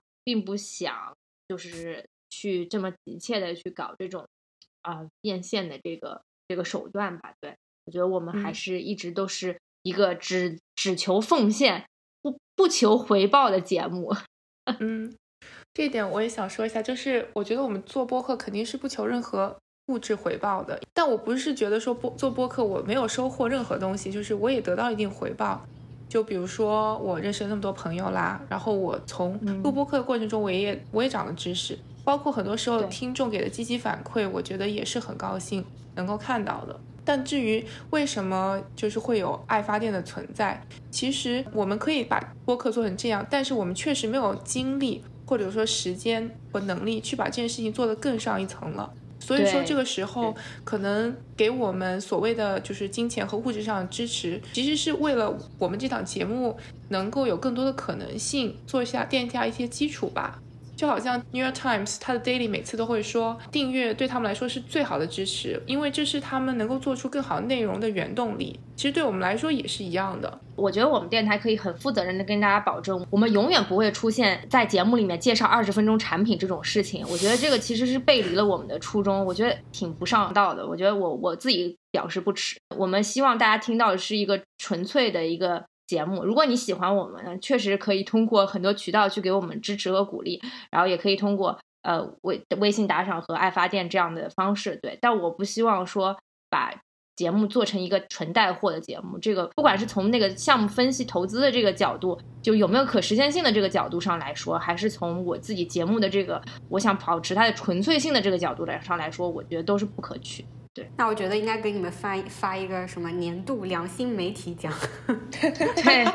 就是去这么急切的去搞这种变现的这个手段吧。对，我觉得我们还是一直都是一个只求奉献不求回报的节目。 这一点我也想说一下，就是我觉得我们做播客肯定是不求任何物质回报的，但我不是觉得说做播客我没有收获任何东西，就是我也得到一定回报。就比如说我认识了那么多朋友啦，然后我从录播客的过程中我也长了知识，包括很多时候听众给的积极反馈，我觉得也是很高兴能够看到的。但至于为什么就是会有爱发电的存在，其实我们可以把播客做成这样，但是我们确实没有精力或者说时间和能力去把这件事情做得更上一层了。所以说这个时候可能给我们所谓的就是金钱和物质上的支持，其实是为了我们这档节目能够有更多的可能性，奠下一些基础吧。就好像 New York Times 它的 Daily 每次都会说，订阅对他们来说是最好的支持，因为这是他们能够做出更好内容的原动力。其实对我们来说也是一样的。 我觉得我们电台可以很负责任的跟大家保证，我们永远不会出现在节目里面介绍20分钟产品这种事情。我觉得这个其实是背离了我们的初衷，我觉得挺不上道的。我觉得我自己表示不耻。我们希望大家听到的是一个纯粹的一个节目，如果你喜欢我们，确实可以通过很多渠道去给我们支持和鼓励，然后也可以通过微信打赏和爱发电这样的方式。对，但我不希望说把节目做成一个纯带货的节目，这个不管是从那个项目分析投资的这个角度，就有没有可实现性的这个角度上来说，还是从我自己节目的这个我想保持它的纯粹性的这个角度上来说，我觉得都是不可取。对， 那我觉得应该给你们发一个什么年度良心媒体奖。 对，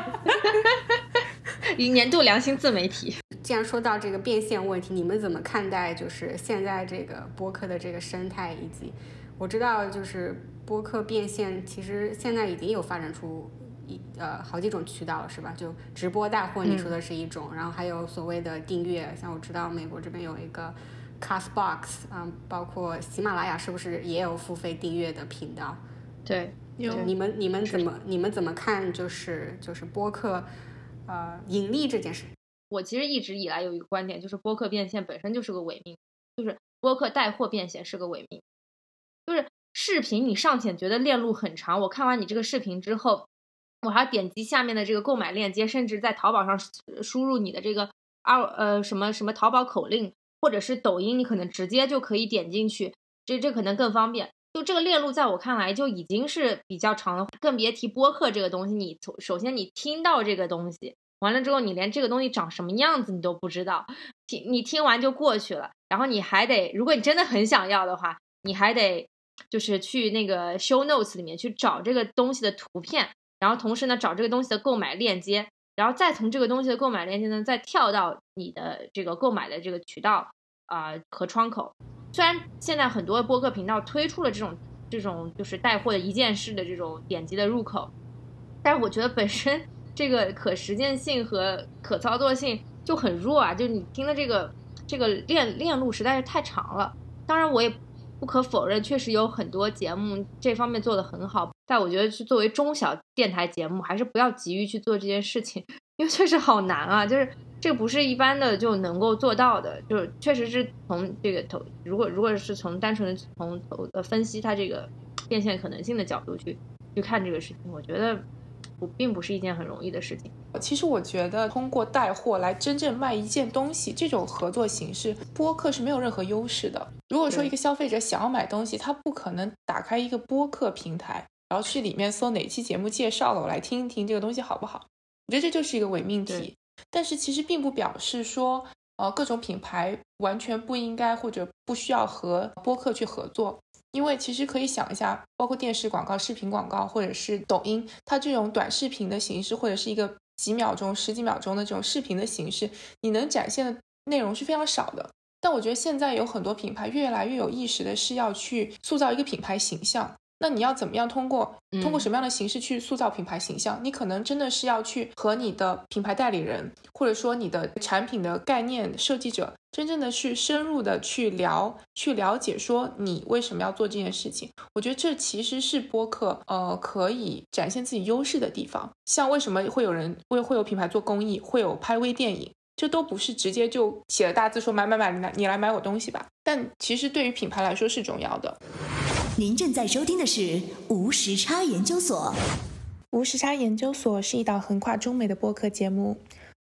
年度良心自媒体。 既然说到这个变现问题，你们怎么看待就是现在这个播客的这个生态？以及我知道就是播客变现其实现在已经有发展出好几种渠道了，是吧？就直播带货你说的是一种，然后还有所谓的订阅，像我知道美国这边有一个Castbox 包括喜马拉雅是不是也有付费订阅的频道？ 对， 你们怎么看就是播客盈利这件事？ 我其实一直以来有一个观点，就是播客变现本身就是个伪命，就是播客带货变现是个伪命。就是视频你尚且觉得链路很长，我看完你这个视频之后，我还要点击下面的这个购买链接，甚至在淘宝上输入你的这个什么淘宝口令，或者是抖音，你可能直接就可以点进去，这可能更方便。就这个链路在我看来就已经是比较长了，更别提播客这个东西。首先你听到这个东西完了之后，你连这个东西长什么样子你都不知道，你听完就过去了，然后你还得，如果你真的很想要的话，你还得就是去那个 show notes 里面去找这个东西的图片，然后同时呢找这个东西的购买链接，然后再从这个东西的购买链接呢再跳到你的这个购买的这个渠道和窗口。虽然现在很多播客频道推出了这种就是带货的一件事的这种点击的入口，但是我觉得本身这个可实践性和可操作性就很弱啊，就你听的这个链路实在是太长了。当然我也不可否认，确实有很多节目这方面做得很好，但我觉得是作为中小电台节目，还是不要急于去做这件事情，因为确实好难啊，就是这个不是一般的就能够做到的，就是确实是从这个如果是从单纯的从分析它这个变现可能性的角度去看这个事情，我觉得并不是一件很容易的事情。 其实我觉得通过带货来真正卖一件东西，这种合作形式播客是没有任何优势的。如果说一个消费者想要买东西，他不可能打开一个播客平台然后去里面搜哪期节目介绍了，我来听一听这个东西好不好。我觉得这就是一个伪命题。但是其实并不表示说各种品牌完全不应该或者不需要和播客去合作。因为其实可以想一下，包括电视广告、视频广告或者是抖音，它这种短视频的形式，或者是一个几秒钟、十几秒钟的这种视频的形式，你能展现的内容是非常少的。但我觉得现在有很多品牌越来越有意识的是要去塑造一个品牌形象。那你要怎么样通过什么样的形式去塑造品牌形象？你可能真的是要去和你的品牌代理人，或者说你的产品的概念设计者，真正的去深入的去了解说你为什么要做这件事情。我觉得这其实是播客可以展现自己优势的地方。像为什么会有品牌做公益，会有拍微电影，这都不是直接就写了大字说买，你来买我东西吧。但其实对于品牌来说是重要的。 您正在收听的是无时差研究所。 无时差研究所是一档横跨中美的播客节目。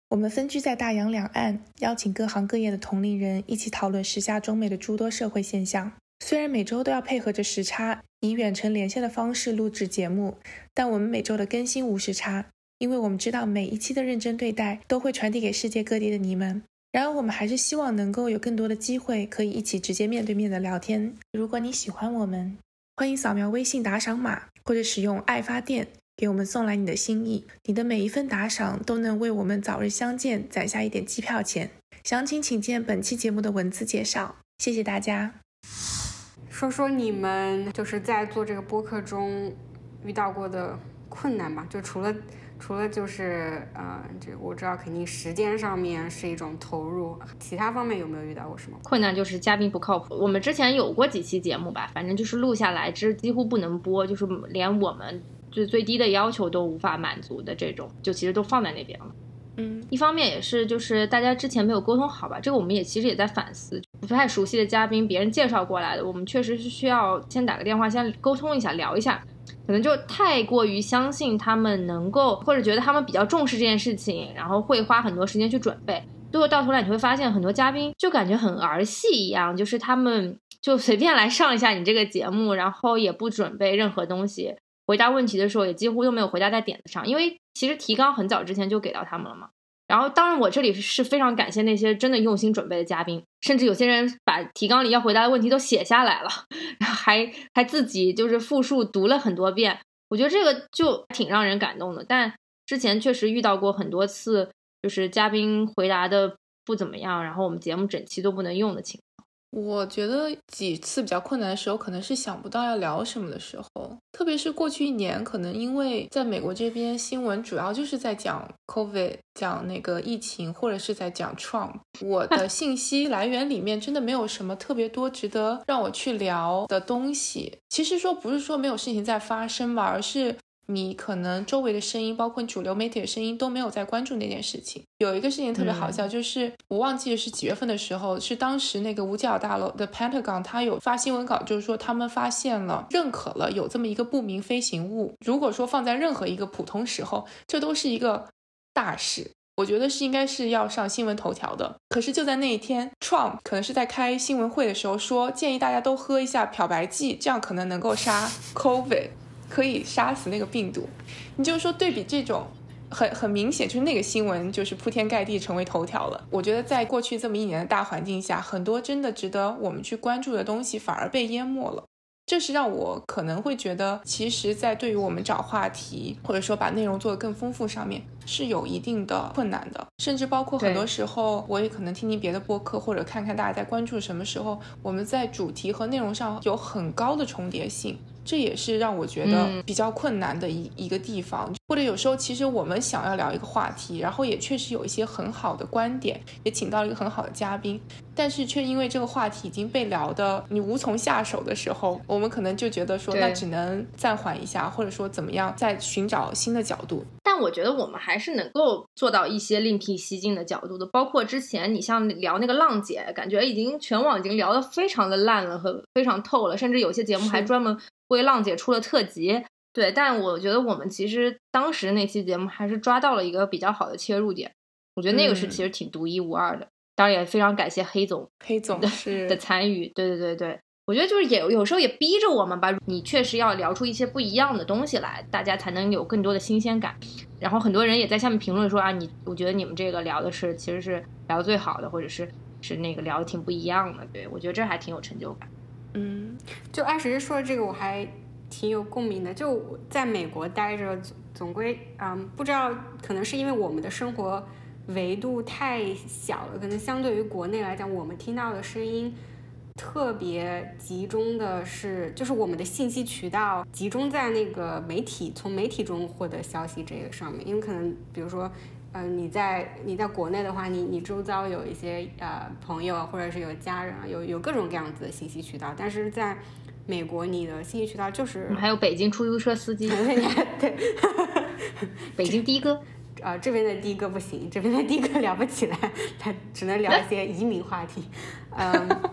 我们分居在大洋两岸，邀请各行各业的同龄人一起讨论时下中美的诸多社会现象。虽然每周都要配合着时差，以远程连线的方式录制节目，但我们每周的更新无时差，因为我们知道每一期的认真对待都会传递给世界各地的你们。然而我们还是希望能够有更多的机会可以一起直接面对面的聊天。如果你喜欢我们，欢迎扫描微信打赏码，或者使用爱发电给我们送来你的心意。你的每一份打赏都能为我们早日相见攒下一点机票钱。详情请见本期节目的文字介绍。谢谢大家。 说说你们就是在做这个播客中遇到过的困难吧，就除了就是这我知道肯定时间上面是一种投入，其他方面有没有遇到过什么困难？就是嘉宾不靠谱。我们之前有过几期节目吧，反正就是录下来几乎不能播，就是连我们最低的要求都无法满足的这种，就其实都放在那边了。一方面也是就是大家之前没有沟通好吧，这个我们其实也在反思。不太熟悉的嘉宾别人介绍过来的，我们确实是需要先打个电话先沟通一下聊一下，可能就太过于相信他们能够，或者觉得他们比较重视这件事情，然后会花很多时间去准备，最后到头来你会发现很多嘉宾就感觉很儿戏一样，就是他们就随便来上一下你这个节目，然后也不准备任何东西，回答问题的时候也几乎都没有回答在点子上，因为其实提纲很早之前就给到他们了嘛。然后当然我这里是非常感谢那些真的用心准备的嘉宾，甚至有些人把提纲里要回答的问题都写下来了，然后还自己就是复述读了很多遍，我觉得这个就挺让人感动的。但之前确实遇到过很多次就是嘉宾回答的不怎么样，然后我们节目整期都不能用的情况。 我觉得几次比较困难的时候可能是想不到要聊什么的时候，特别是过去一年，可能因为在美国这边新闻主要就是在讲 COVID， 讲那个疫情，或者是在讲 Trump， 我的信息来源里面真的没有什么特别多值得让我去聊的东西。其实说不是说没有事情在发生吧，而是你可能周围的声音包括主流媒体的声音都没有在关注那件事情。有一个事情特别好笑，就是我忘记是几月份的时候，是当时那个五角大楼的 Pentagon 他有发新闻稿，就是说他们发现了认可了有这么一个不明飞行物，如果说放在任何一个普通时候这都是一个大事，我觉得是应该是要上新闻头条的。可是就在那一天 Trump 可能是在开新闻会的时候说建议大家都喝一下漂白剂，这样可能能够杀 COVID，可以杀死那个病毒。你就说对比这种很明显，就是那个新闻就是铺天盖地成为头条了。我觉得在过去这么一年的大环境下，很多真的值得我们去关注的东西反而被淹没了，这是让我可能会觉得其实在对于我们找话题或者说把内容做得更丰富上面是有一定的困难的。甚至包括很多时候我也可能听听别的播客，或者看看大家在关注什么时候，我们在主题和内容上有很高的重叠性，这也是让我觉得比较困难的一个地方。或者有时候其实我们想要聊一个话题，然后也确实有一些很好的观点，也请到了一个很好的嘉宾，但是却因为这个话题已经被聊的你无从下手的时候，我们可能就觉得说那只能暂缓一下，或者说怎么样再寻找新的角度。 但我觉得我们还是能够做到一些另辟蹊径的角度的，包括之前你像聊那个浪姐，感觉已经全网已经聊得非常的烂了和非常透了，甚至有些节目还专门为浪姐出了特辑。对，但我觉得我们其实当时那期节目还是抓到了一个比较好的切入点，我觉得那个是其实挺独一无二的。当然也非常感谢黑总的参与。对对对对，我觉得就是有时候也逼着我们吧，你确实要聊出一些不一样的东西来，大家才能有更多的新鲜感。然后很多人也在下面评论说啊，我觉得你们这个聊的其实是聊最好的，或者是那个聊的挺不一样的。对，我觉得这还挺有成就感。 就爱实说这个我还挺有共鸣的。就在美国待着，总归不知道可能是因为我们的生活维度太小了，可能相对于国内来讲，我们听到的声音特别集中的是，就是我们的信息渠道集中在那个媒体，从媒体中获得消息这个上面。因为可能比如说你在国内的话，你周遭有一些朋友或者是有家人，有各种各样子的信息渠道，但是在美国你的信息渠道就是还有北京出租车司机对北京的哥这边的的哥不行，这边的的哥聊不起来，他只能聊一些移民话题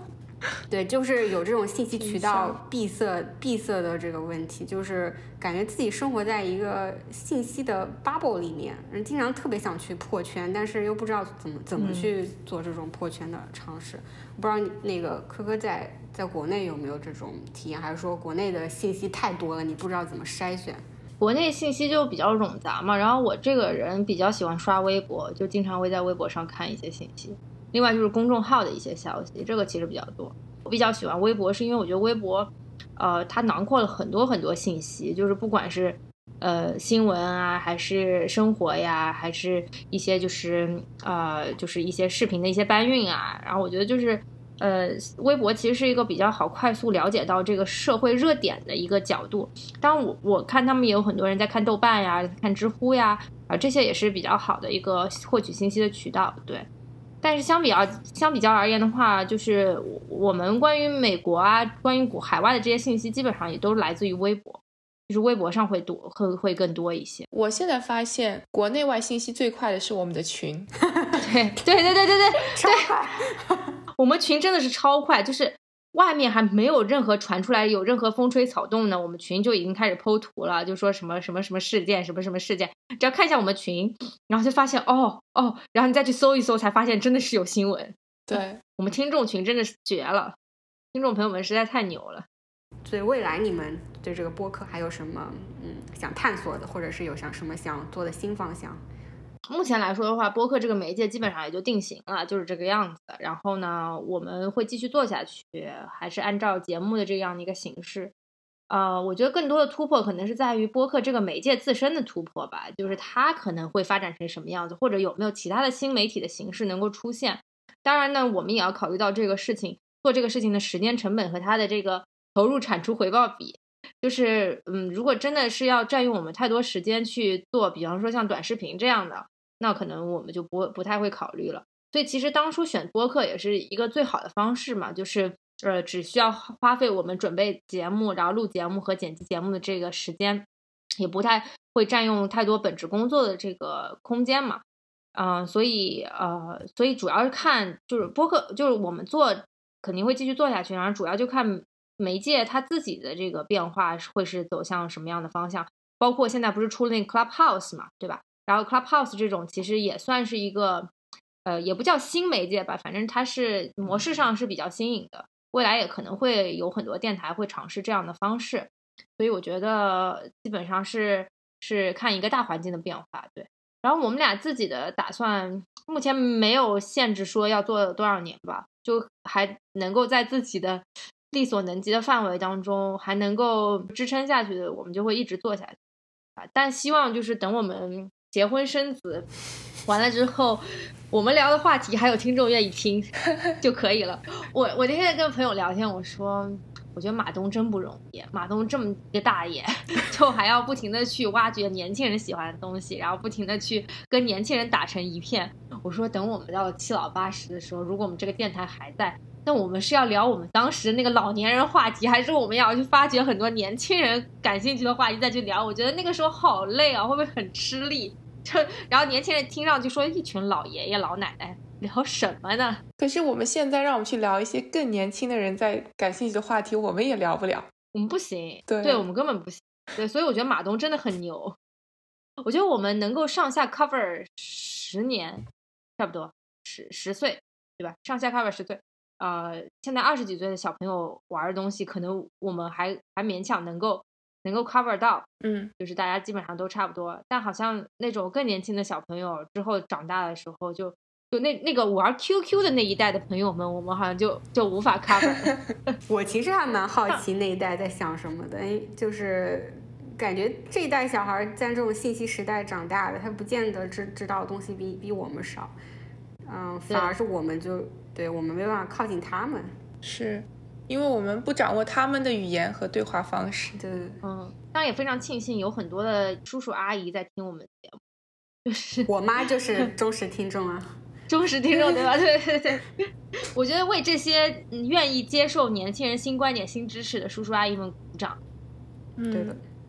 对，就是有这种信息渠道闭塞的这个问题，就是感觉自己生活在一个信息的 bubble 里面，人经常特别想去破圈，但是又不知道怎么去做这种破圈的尝试。不知道那个科科在国内有没有这种体验，还是说国内的信息太多了，你不知道怎么筛选？ 国内信息就比较冗杂嘛，然后我这个人比较喜欢刷微博，就经常会在微博上看一些信息。另外就是公众号的一些消息，这个其实比较多。我比较喜欢微博，是因为我觉得微博，它囊括了很多很多信息，就是不管是新闻啊，还是生活呀，还是一些就是一些视频的一些搬运啊。然后我觉得就是微博其实是一个比较好快速了解到这个社会热点的一个角度。当然我看他们也有很多人在看豆瓣呀，看知乎呀，这些也是比较好的一个获取信息的渠道，对。但是相比较而言的话，就是我们关于美国啊，关于海外的这些信息，基本上也都来自于微博，就是微博上会更多一些。 我现在发现，国内外信息最快的是我们的群， 对， 超快， 我们群真的是超快，就是外面还没有任何传出来有任何风吹草动呢，我们群就已经开始剖图了，就说什么事件，什么事件，只要看一下我们群，然后就发现然后你再去搜一搜，才发现真的是有新闻。 对， 我们听众群真的是绝了，听众朋友们实在太牛了。 所以未来你们对这个播客还有什么想探索的，或者是有什么想做的新方向？ 目前来说的话，播客这个媒介基本上也就定型了，就是这个样子。然后呢，我们会继续做下去，还是按照节目的这样的一个形式。我觉得更多的突破可能是在于播客这个媒介自身的突破吧，就是它可能会发展成什么样子，或者有没有其他的新媒体的形式能够出现。当然呢，我们也要考虑到这个事情做这个事情的时间成本和它的这个投入产出回报比。就是如果真的是要占用我们太多时间去做，比方说像短视频这样的，那可能我们就不太会考虑了。所以其实当初选播客也是一个最好的方式嘛，就是只需要花费我们准备节目，然后录节目和剪辑节目的这个时间，也不太会占用太多本职工作的这个空间嘛。所以主要是看就是播客，就是我们做肯定会继续做下去，然后主要就看媒介它自己的这个变化会是走向什么样的方向。包括现在不是出了那个 Clubhouse 嘛，对吧？然后 Clubhouse 这种其实也算是一个也不叫新媒介吧，反正它是模式上是比较新颖的，未来也可能会有很多电台会尝试这样的方式。所以我觉得基本上是看一个大环境的变化，对。然后我们俩自己的打算目前没有限制说要做多少年吧，就还能够在自己的力所能及的范围当中还能够支撑下去的，我们就会一直做下去。但希望就是等我们结婚生子完了之后，我们聊的话题还有听众愿意听就可以了。我那天跟朋友聊天，我说我觉得马东真不容易，马东这么一个大爷，就还要不停的去挖掘年轻人喜欢的东西，然后不停的去跟年轻人打成一片。我说等我们到7老80的时候，如果我们这个电台还在，那我们是要聊我们当时那个老年人话题，还是我们要去发掘很多年轻人感兴趣的话题再去聊？我觉得那个时候好累啊，会不会很吃力？然后年轻人听上去说一群老爷爷老奶奶聊什么呢？ 可是我们现在让我们去聊一些更年轻的人在感兴趣的话题，我们也聊不了。 我们不行， 对， 我们根本不行。对，所以我觉得马东真的很牛。我觉得我们能够上下 cover 10年，差不多10岁，对吧？上下 cover 10岁。现在20几岁的小朋友玩的东西，可能我们还勉强能够 cover 到，就是大家基本上都差不多。但好像那种更年轻的小朋友之后长大的时候就那个玩 QQ 的那一代的朋友们，我们好像就无法 cover。 我其实还蛮好奇那一代在想什么的，就是感觉这一代小孩在这种信息时代长大的，他不见得知道的东西比我们少，反而是我们我们没办法靠近他们， 是因为我们不掌握他们的语言和对话方式。 对， 当然也非常庆幸有很多的叔叔阿姨在听我们的节目，就是我妈就是忠实听众啊。 忠实听众对吧？对，我觉得为这些愿意接受年轻人新观点新知识的叔叔阿姨们鼓掌。 对的。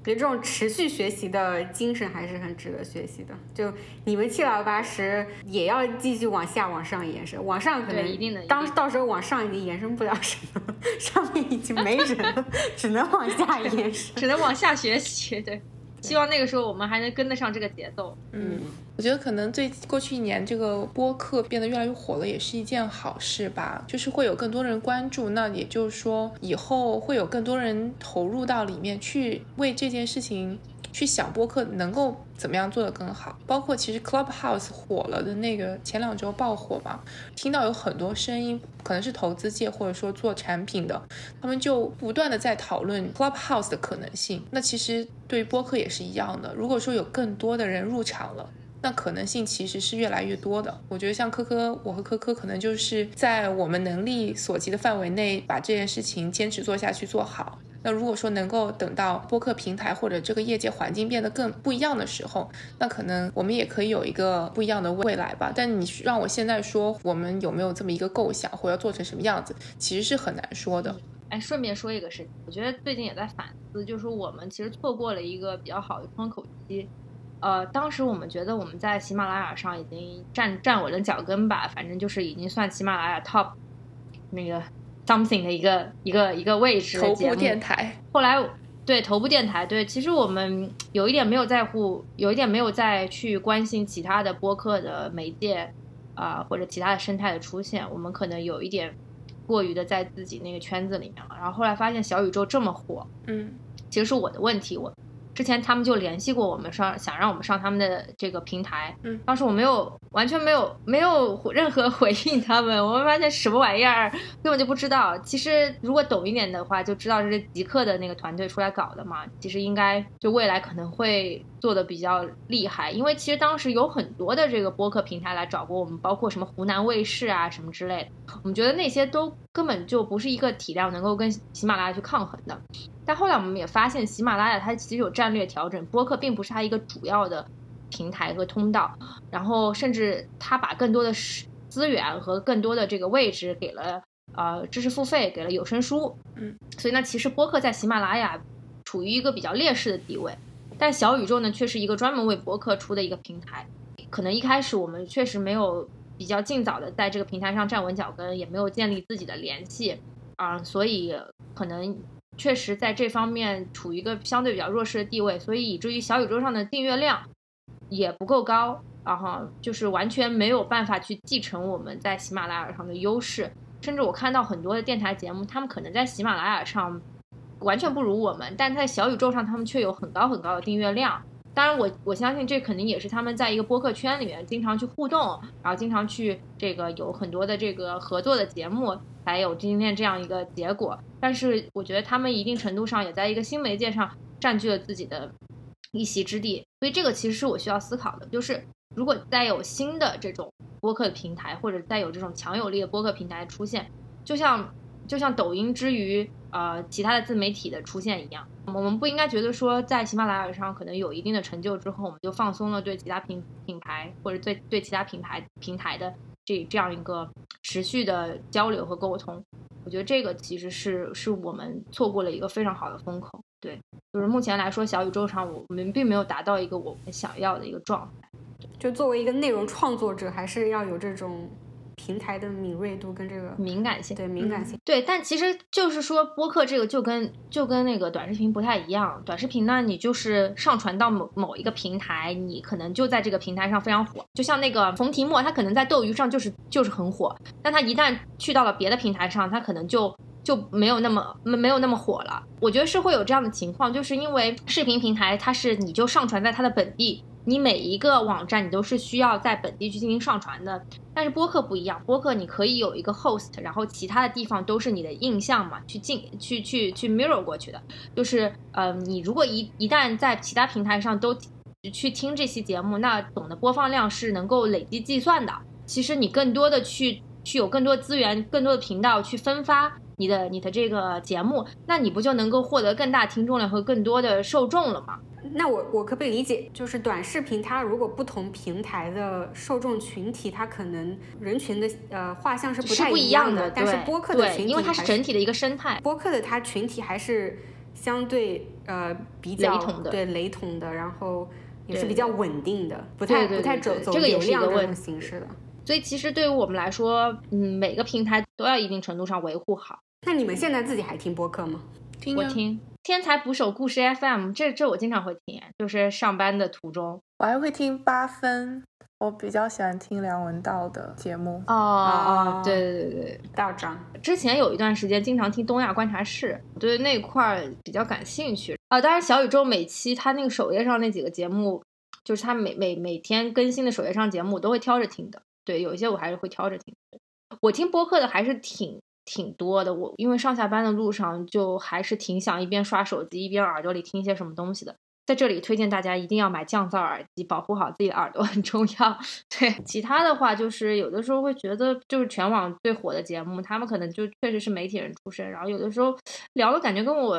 这种持续学习的精神还是很值得学习的。就你们7老80也要继续往上延伸，往上可能一定的到时候往上已经延伸不了什么，上面已经没人了，只能往下延伸， 只能往下学习。对，希望那个时候我们还能跟得上这个节奏。 我觉得可能过去1年这个播客变得越来越火了，也是一件好事吧，就是会有更多人关注，那也就是说以后会有更多人投入到里面去，为这件事情去想播客能够怎么样做得更好。包括其实 Clubhouse 火了的那个前2周爆火嘛，听到有很多声音，可能是投资界或者说做产品的，他们就不断的在讨论 Clubhouse 的可能性。那其实对于播客也是一样的，如果说有更多的人入场了，那可能性其实是越来越多的。我觉得像我和科科可能就是在我们能力所及的范围内把这件事情坚持做下去做好。那如果说能够等到播客平台或者这个业界环境变得更不一样的时候，那可能我们也可以有一个不一样的未来吧。但你让我现在说我们有没有这么一个构想或要做成什么样子，其实是很难说的。 顺便说一个事情，我觉得最近也在反思，就是我们其实错过了一个比较好的窗口期。当时我们觉得我们在喜马拉雅上已经站稳了脚跟吧，反正就是已经算喜马拉雅 top 那个 something 的一个位置的节目， 头部电台。 后来对头部电台，对，其实我们有一点没有在乎，有一点没有再去关心其他的播客的媒介或者其他的生态的出现，我们可能有一点过于的在自己那个圈子里面了。然后后来发现小宇宙这么火，其实是我的问题。我之前他们就联系过我们想让我们上他们的这个平台，当时我完全没有任何回应他们，我们发现什么玩意儿根本就不知道。其实如果懂一点的话就知道这是极客的那个团队出来搞的嘛，其实应该就未来可能会做的比较厉害。因为其实当时有很多的这个播客平台来找过我们，包括什么湖南卫视啊什么之类的，我们觉得那些都根本就不是一个体量能够跟喜马拉雅去抗衡的。但后来我们也发现喜马拉雅它其实有战略调整，播客并不是它一个主要的平台和通道，然后甚至它把更多的资源和更多的这个位置给了知识付费，给了有声书。所以呢其实播客在喜马拉雅处于一个比较劣势的地位，但小宇宙呢却是一个专门为播客出的一个平台。可能一开始我们确实没有比较尽早的在这个平台上站稳脚跟，也没有建立自己的联系所以可能确实在这方面处于一个相对比较弱势的地位，所以以至于小宇宙上的订阅量也不够高，然后就是完全没有办法去继承我们在喜马拉雅上的优势。甚至我看到很多的电台节目，他们可能在喜马拉雅上完全不如我们，但在小宇宙上他们却有很高很高的订阅量。当然我相信这肯定也是他们在一个播客圈里面经常去互动，然后经常去这个有很多的这个合作的节目，才有今天这样一个结果。但是我觉得他们一定程度上也在一个新媒介上占据了自己的一席之地，所以这个其实是我需要思考的，就是如果再有新的这种播客的平台，或者再有这种强有力的播客平台出现，就像抖音之于其他的自媒体的出现一样，我们不应该觉得说在喜马拉雅上可能有一定的成就之后，我们就放松了对其他品牌或者对其他平台的这样一个持续的交流和沟通。我觉得这个其实是我们错过了一个非常好的风口。对，就是目前来说小宇宙上我们并没有达到一个我们想要的一个状态。 就作为一个内容创作者，还是要有这种平台的敏锐度跟这个敏感性。 对，敏感性。 对，但其实就是说播客这个就跟那个短视频不太一样。短视频呢，你就是上传到某一个平台，你可能就在这个平台上非常火。就像那个冯提莫，他可能在斗鱼上就是很火，但他一旦去到了别的平台上，他可能就没有那么火了。我觉得是会有这样的情况，就是因为视频平台它是你就上传在它的本地，你每一个网站你都是需要在本地去进行上传的。但是播客不一样，播客你可以有一个 host， 然后其他的地方都是你的印象嘛，去 mirror 过去的。就是你如果一旦在其他平台上都去听这期节目，那总的播放量是能够累计计算的。其实你更多的去有更多资源、更多的频道去分发你的这个节目，那你不就能够获得更大听众量和更多的受众了吗？ 那我可不可以理解，就是短视频它如果不同平台的受众群体，它可能人群的画像是不太一样的，但是播客的群体， 因为它是整体的一个生态， 播客的它群体还是相对比较雷同的，然后也是比较稳定的，不太走流量这种形式的。 所以其实对于我们来说，每个平台都要一定程度上维护好。 那你们现在自己还听播客吗？ 我听天才捕手故事 FM， 这我经常会听，就是上班的途中。 我还会听8分，我比较喜欢听梁文道的节目。 对， 道长。 之前有一段时间经常听东亚观察室，我对那块比较感兴趣啊。当然小宇宙每期他那个首页上那几个节目，就是他每天更新的首页上节目，我都会挑着听的。对，有一些我还是会挑着听。我听播客的还是挺多的，我因为上下班的路上就还是挺想一边刷手机一边耳朵里听一些什么东西的。在这里推荐大家一定要买降噪耳机，保护好自己的耳朵很重要。对，其他的话就是有的时候会觉得就是全网最火的节目，他们可能就确实是媒体人出身，然后有的时候聊的感觉跟我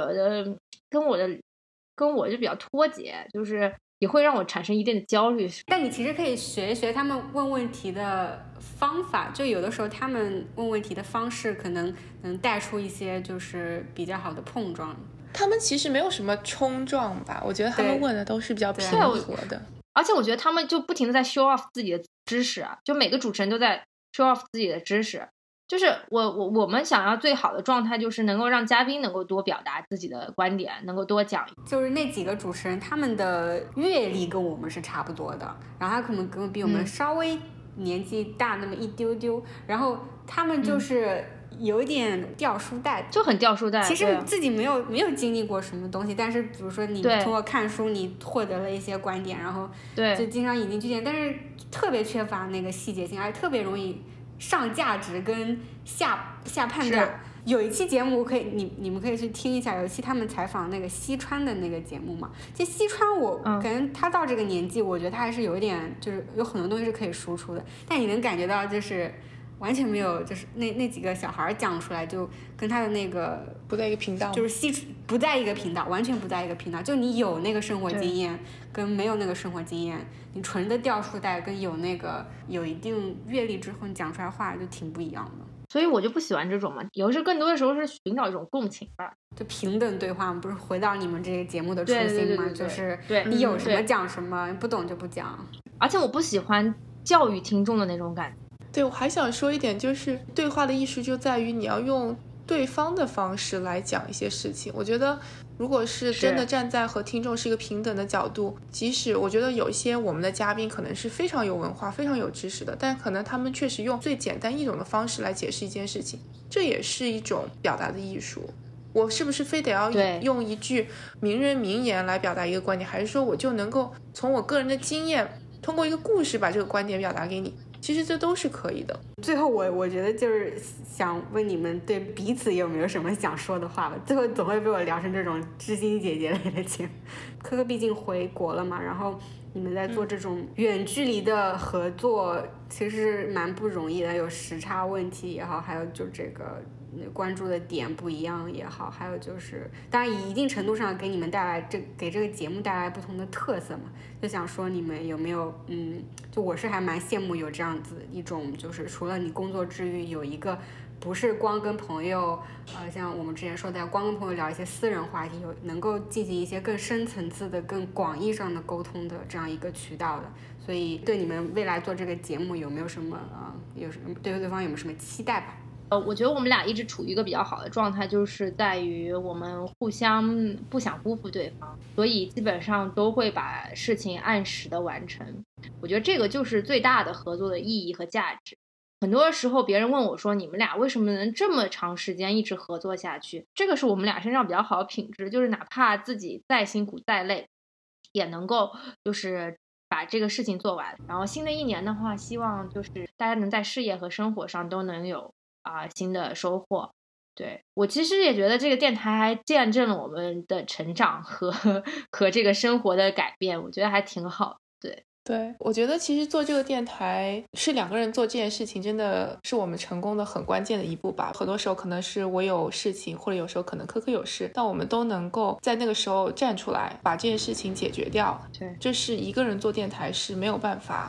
就比较脱节，就是也会让我产生一定的焦虑。 但你其实可以学一学他们问问题的方法，就有的时候他们问问题的方式可能能带出一些就是比较好的碰撞。 他们其实没有什么冲撞吧，我觉得他们问的都是比较平和的。 而且我觉得他们就不停的在 show off 自己的知识啊，就每个主持人都在 show off 自己的知识。就是我们想要最好的状态，就是能够让嘉宾能够多表达自己的观点，能够多讲。 就是那几个主持人，他们的阅历跟我们是差不多的，然后他可能比我们稍微年纪大那么一丢丢，然后他们就是有一点掉书袋， 就很掉书袋。 其实自己没有经历过什么东西，但是比如说你通过看书，你获得了一些观点，然后就经常引经据典，但是特别缺乏那个细节性，而且特别容易上价值跟下判断。有一期节目你们可以去听一下，有一期他们采访那个西川的那个节目嘛。其实西川我感觉他到这个年纪，我觉得他还是有一点，就是有很多东西是可以输出的，但你能感觉到就是完全没有，就是那几个小孩讲出来就跟他的那个不在一个频道， 就是不在一个频道，完全不在一个频道。就你有那个生活经验跟没有那个生活经验，你纯的掉书袋跟有一定阅历之后你讲出来话就挺不一样的。 所以我就不喜欢这种嘛，有时更多的时候是寻找一种共情吧， 就平等对话，不是回到你们这个节目的初心吗？就是你有什么讲什么，不懂就不讲。 而且我不喜欢教育听众的那种感觉。 对，我还想说一点，就是对话的艺术就在于你要用对方的方式来讲一些事情。我觉得如果是真的站在和听众是一个平等的角度，即使我觉得有一些我们的嘉宾可能是非常有文化非常有知识的，但可能他们确实用最简单易懂的方式来解释一件事情，这也是一种表达的艺术。我是不是非得要用一句名人名言来表达一个观点，还是说我就能够从我个人的经验通过一个故事把这个观点表达给你，其实这都是可以的。 最后我觉得就是想问你们对彼此有没有什么想说的话吧，最后总会被我聊成这种知心姐姐类的节目。科科毕竟回国了嘛，然后你们在做这种远距离的合作，其实蛮不容易的，有时差问题也好，还有就这个关注的点不一样也好，还有就是当然一定程度上给你们带来给这个节目带来不同的特色嘛，就想说你们有没有就我是还蛮羡慕有这样子一种，就是除了你工作之余有一个不是光跟朋友像我们之前说的光跟朋友聊一些私人话题，有能够进行一些更深层次的更广义上的沟通的这样一个渠道的。所以对你们未来做这个节目有没有什么有什么对方有没有什么期待吧？ 我觉得我们俩一直处于一个比较好的状态，就是在于我们互相不想辜负对方，所以基本上都会把事情按时的完成。我觉得这个就是最大的合作的意义和价值。很多时候别人问我说你们俩为什么能这么长时间一直合作下去，这个是我们俩身上比较好的品质，就是哪怕自己再辛苦再累也能够就是把这个事情做完。然后新的一年的话，希望就是大家能在事业和生活上都能有新的收获。对，我其实也觉得这个电台还见证了我们的成长和这个生活的改变，我觉得还挺好。 对，我觉得其实做这个电台是两个人做这件事情，真的是我们成功的很关键的一步吧。很多时候可能是我有事情，或者有时候可能科科有事，但我们都能够在那个时候站出来把这件事情解决掉。 对， 这是一个人做电台是没有办法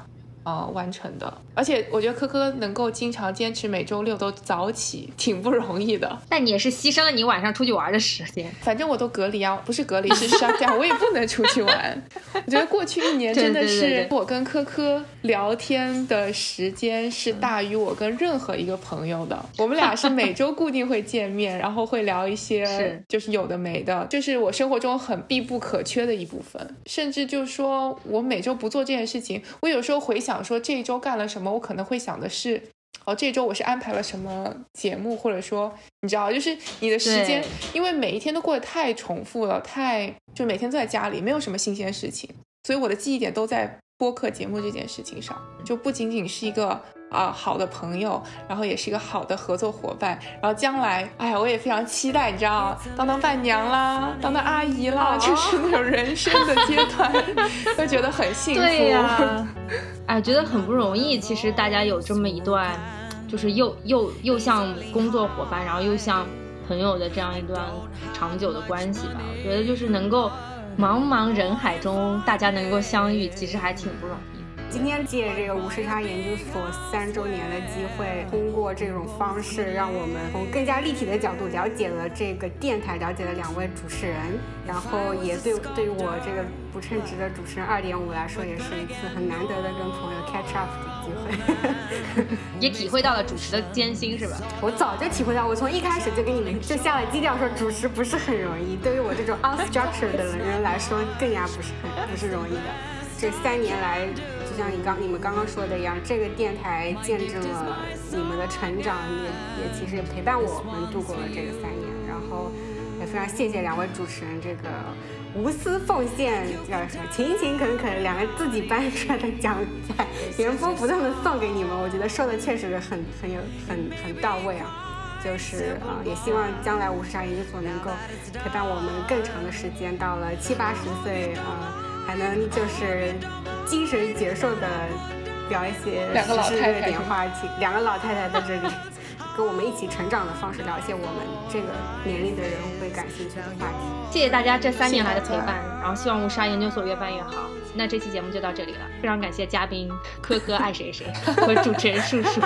完成的。而且我觉得科科能够经常坚持每周6都早起，挺不容易的。 但你也是牺牲了你晚上出去玩的时间。 反正我都隔离啊，不是隔离是shut down，我也不能出去玩。我觉得过去1年真的是我跟科科聊天的时间是大于我跟任何一个朋友的。我们俩是每周固定会见面，然后会聊一些就是有的没的，就是我生活中很必不可缺的一部分。甚至就是说我每周不做这件事情，我有时候回想说这一周干了什么，我可能会想的是这周我是安排了什么节目，或者说你知道就是你的时间，因为每一天都过得太重复了，就每天都在家里没有什么新鲜事情，所以我的记忆点都在播客节目这件事情上，就不仅仅是一个好的朋友，然后也是一个好的合作伙伴，然后将来我也非常期待你知道当伴娘啦，当阿姨啦，就是那种人生的阶段会觉得很幸福。 对呀，觉得很不容易。其实大家有这么一段就是又像工作伙伴，然后又像朋友的这样一段长久的关系吧。我觉得就是能够茫茫人海中大家能够相遇，其实还挺不容易。 今天借这个无时差研究所3周年的机会，通过这种方式让我们从更加立体的角度了解了这个电台，了解了2位主持人，然后也对于我这个不称职的主持人2.5来说，也是一次很难得的跟朋友 catch up 的机会。 也体会到了主持的艰辛是吧？ 我早就体会到，我从一开始就跟你们就下了基调说主持不是很容易，对于我这种 unstructured 的人来说更加不是容易的。这3年来就像你们刚刚说的一样，这个电台见证了你们的成长，也其实也陪伴我们度过了这个3年，然后也非常谢谢2位主持人这个无私奉献，勤勤恳恳2个自己搬出来的奖在原封不动的送给你们，我觉得说的确实很到位啊。就是也希望将来无时差研究所能够陪伴我们更长的时间，到了70、80岁还能就是精神矍铄的聊一些 2个老太太点话题，2个老太太在这里跟我们一起成长的方式聊一些我们这个年龄的人会感兴趣的话题。 谢谢大家这3年来的陪伴，然后希望无时差研究所越办越好。那这期节目就到这里了，非常感谢嘉宾科科爱谁谁和主持人树树。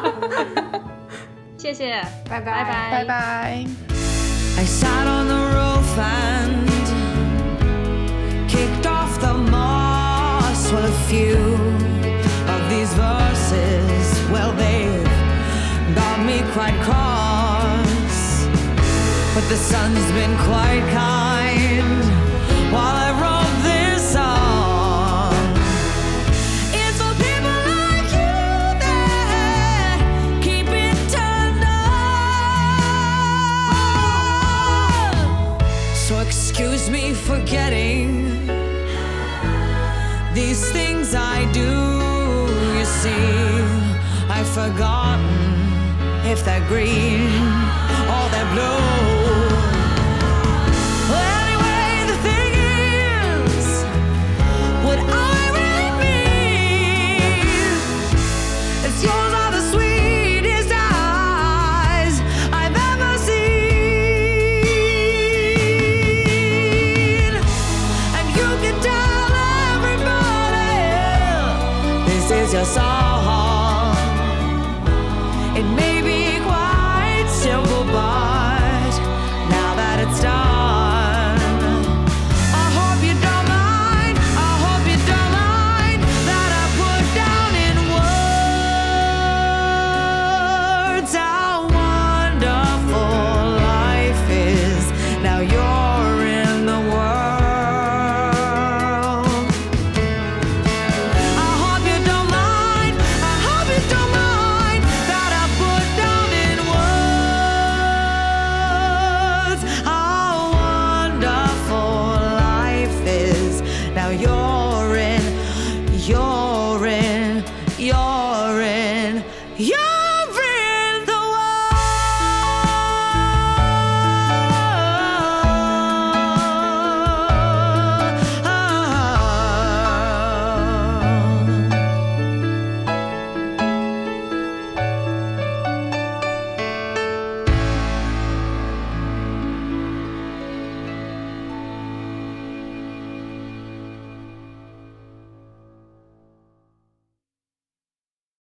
谢谢， 拜拜拜拜。 I sat on the roof and kicked off the moss. Well, a few of these verses, well, they've got me quite cross, but the sun's been quite kind while I wrote this song. It's for people like you that keep it turned on. So excuse me for getting these things I do. You see, I've forgotten if they're green or they're blue.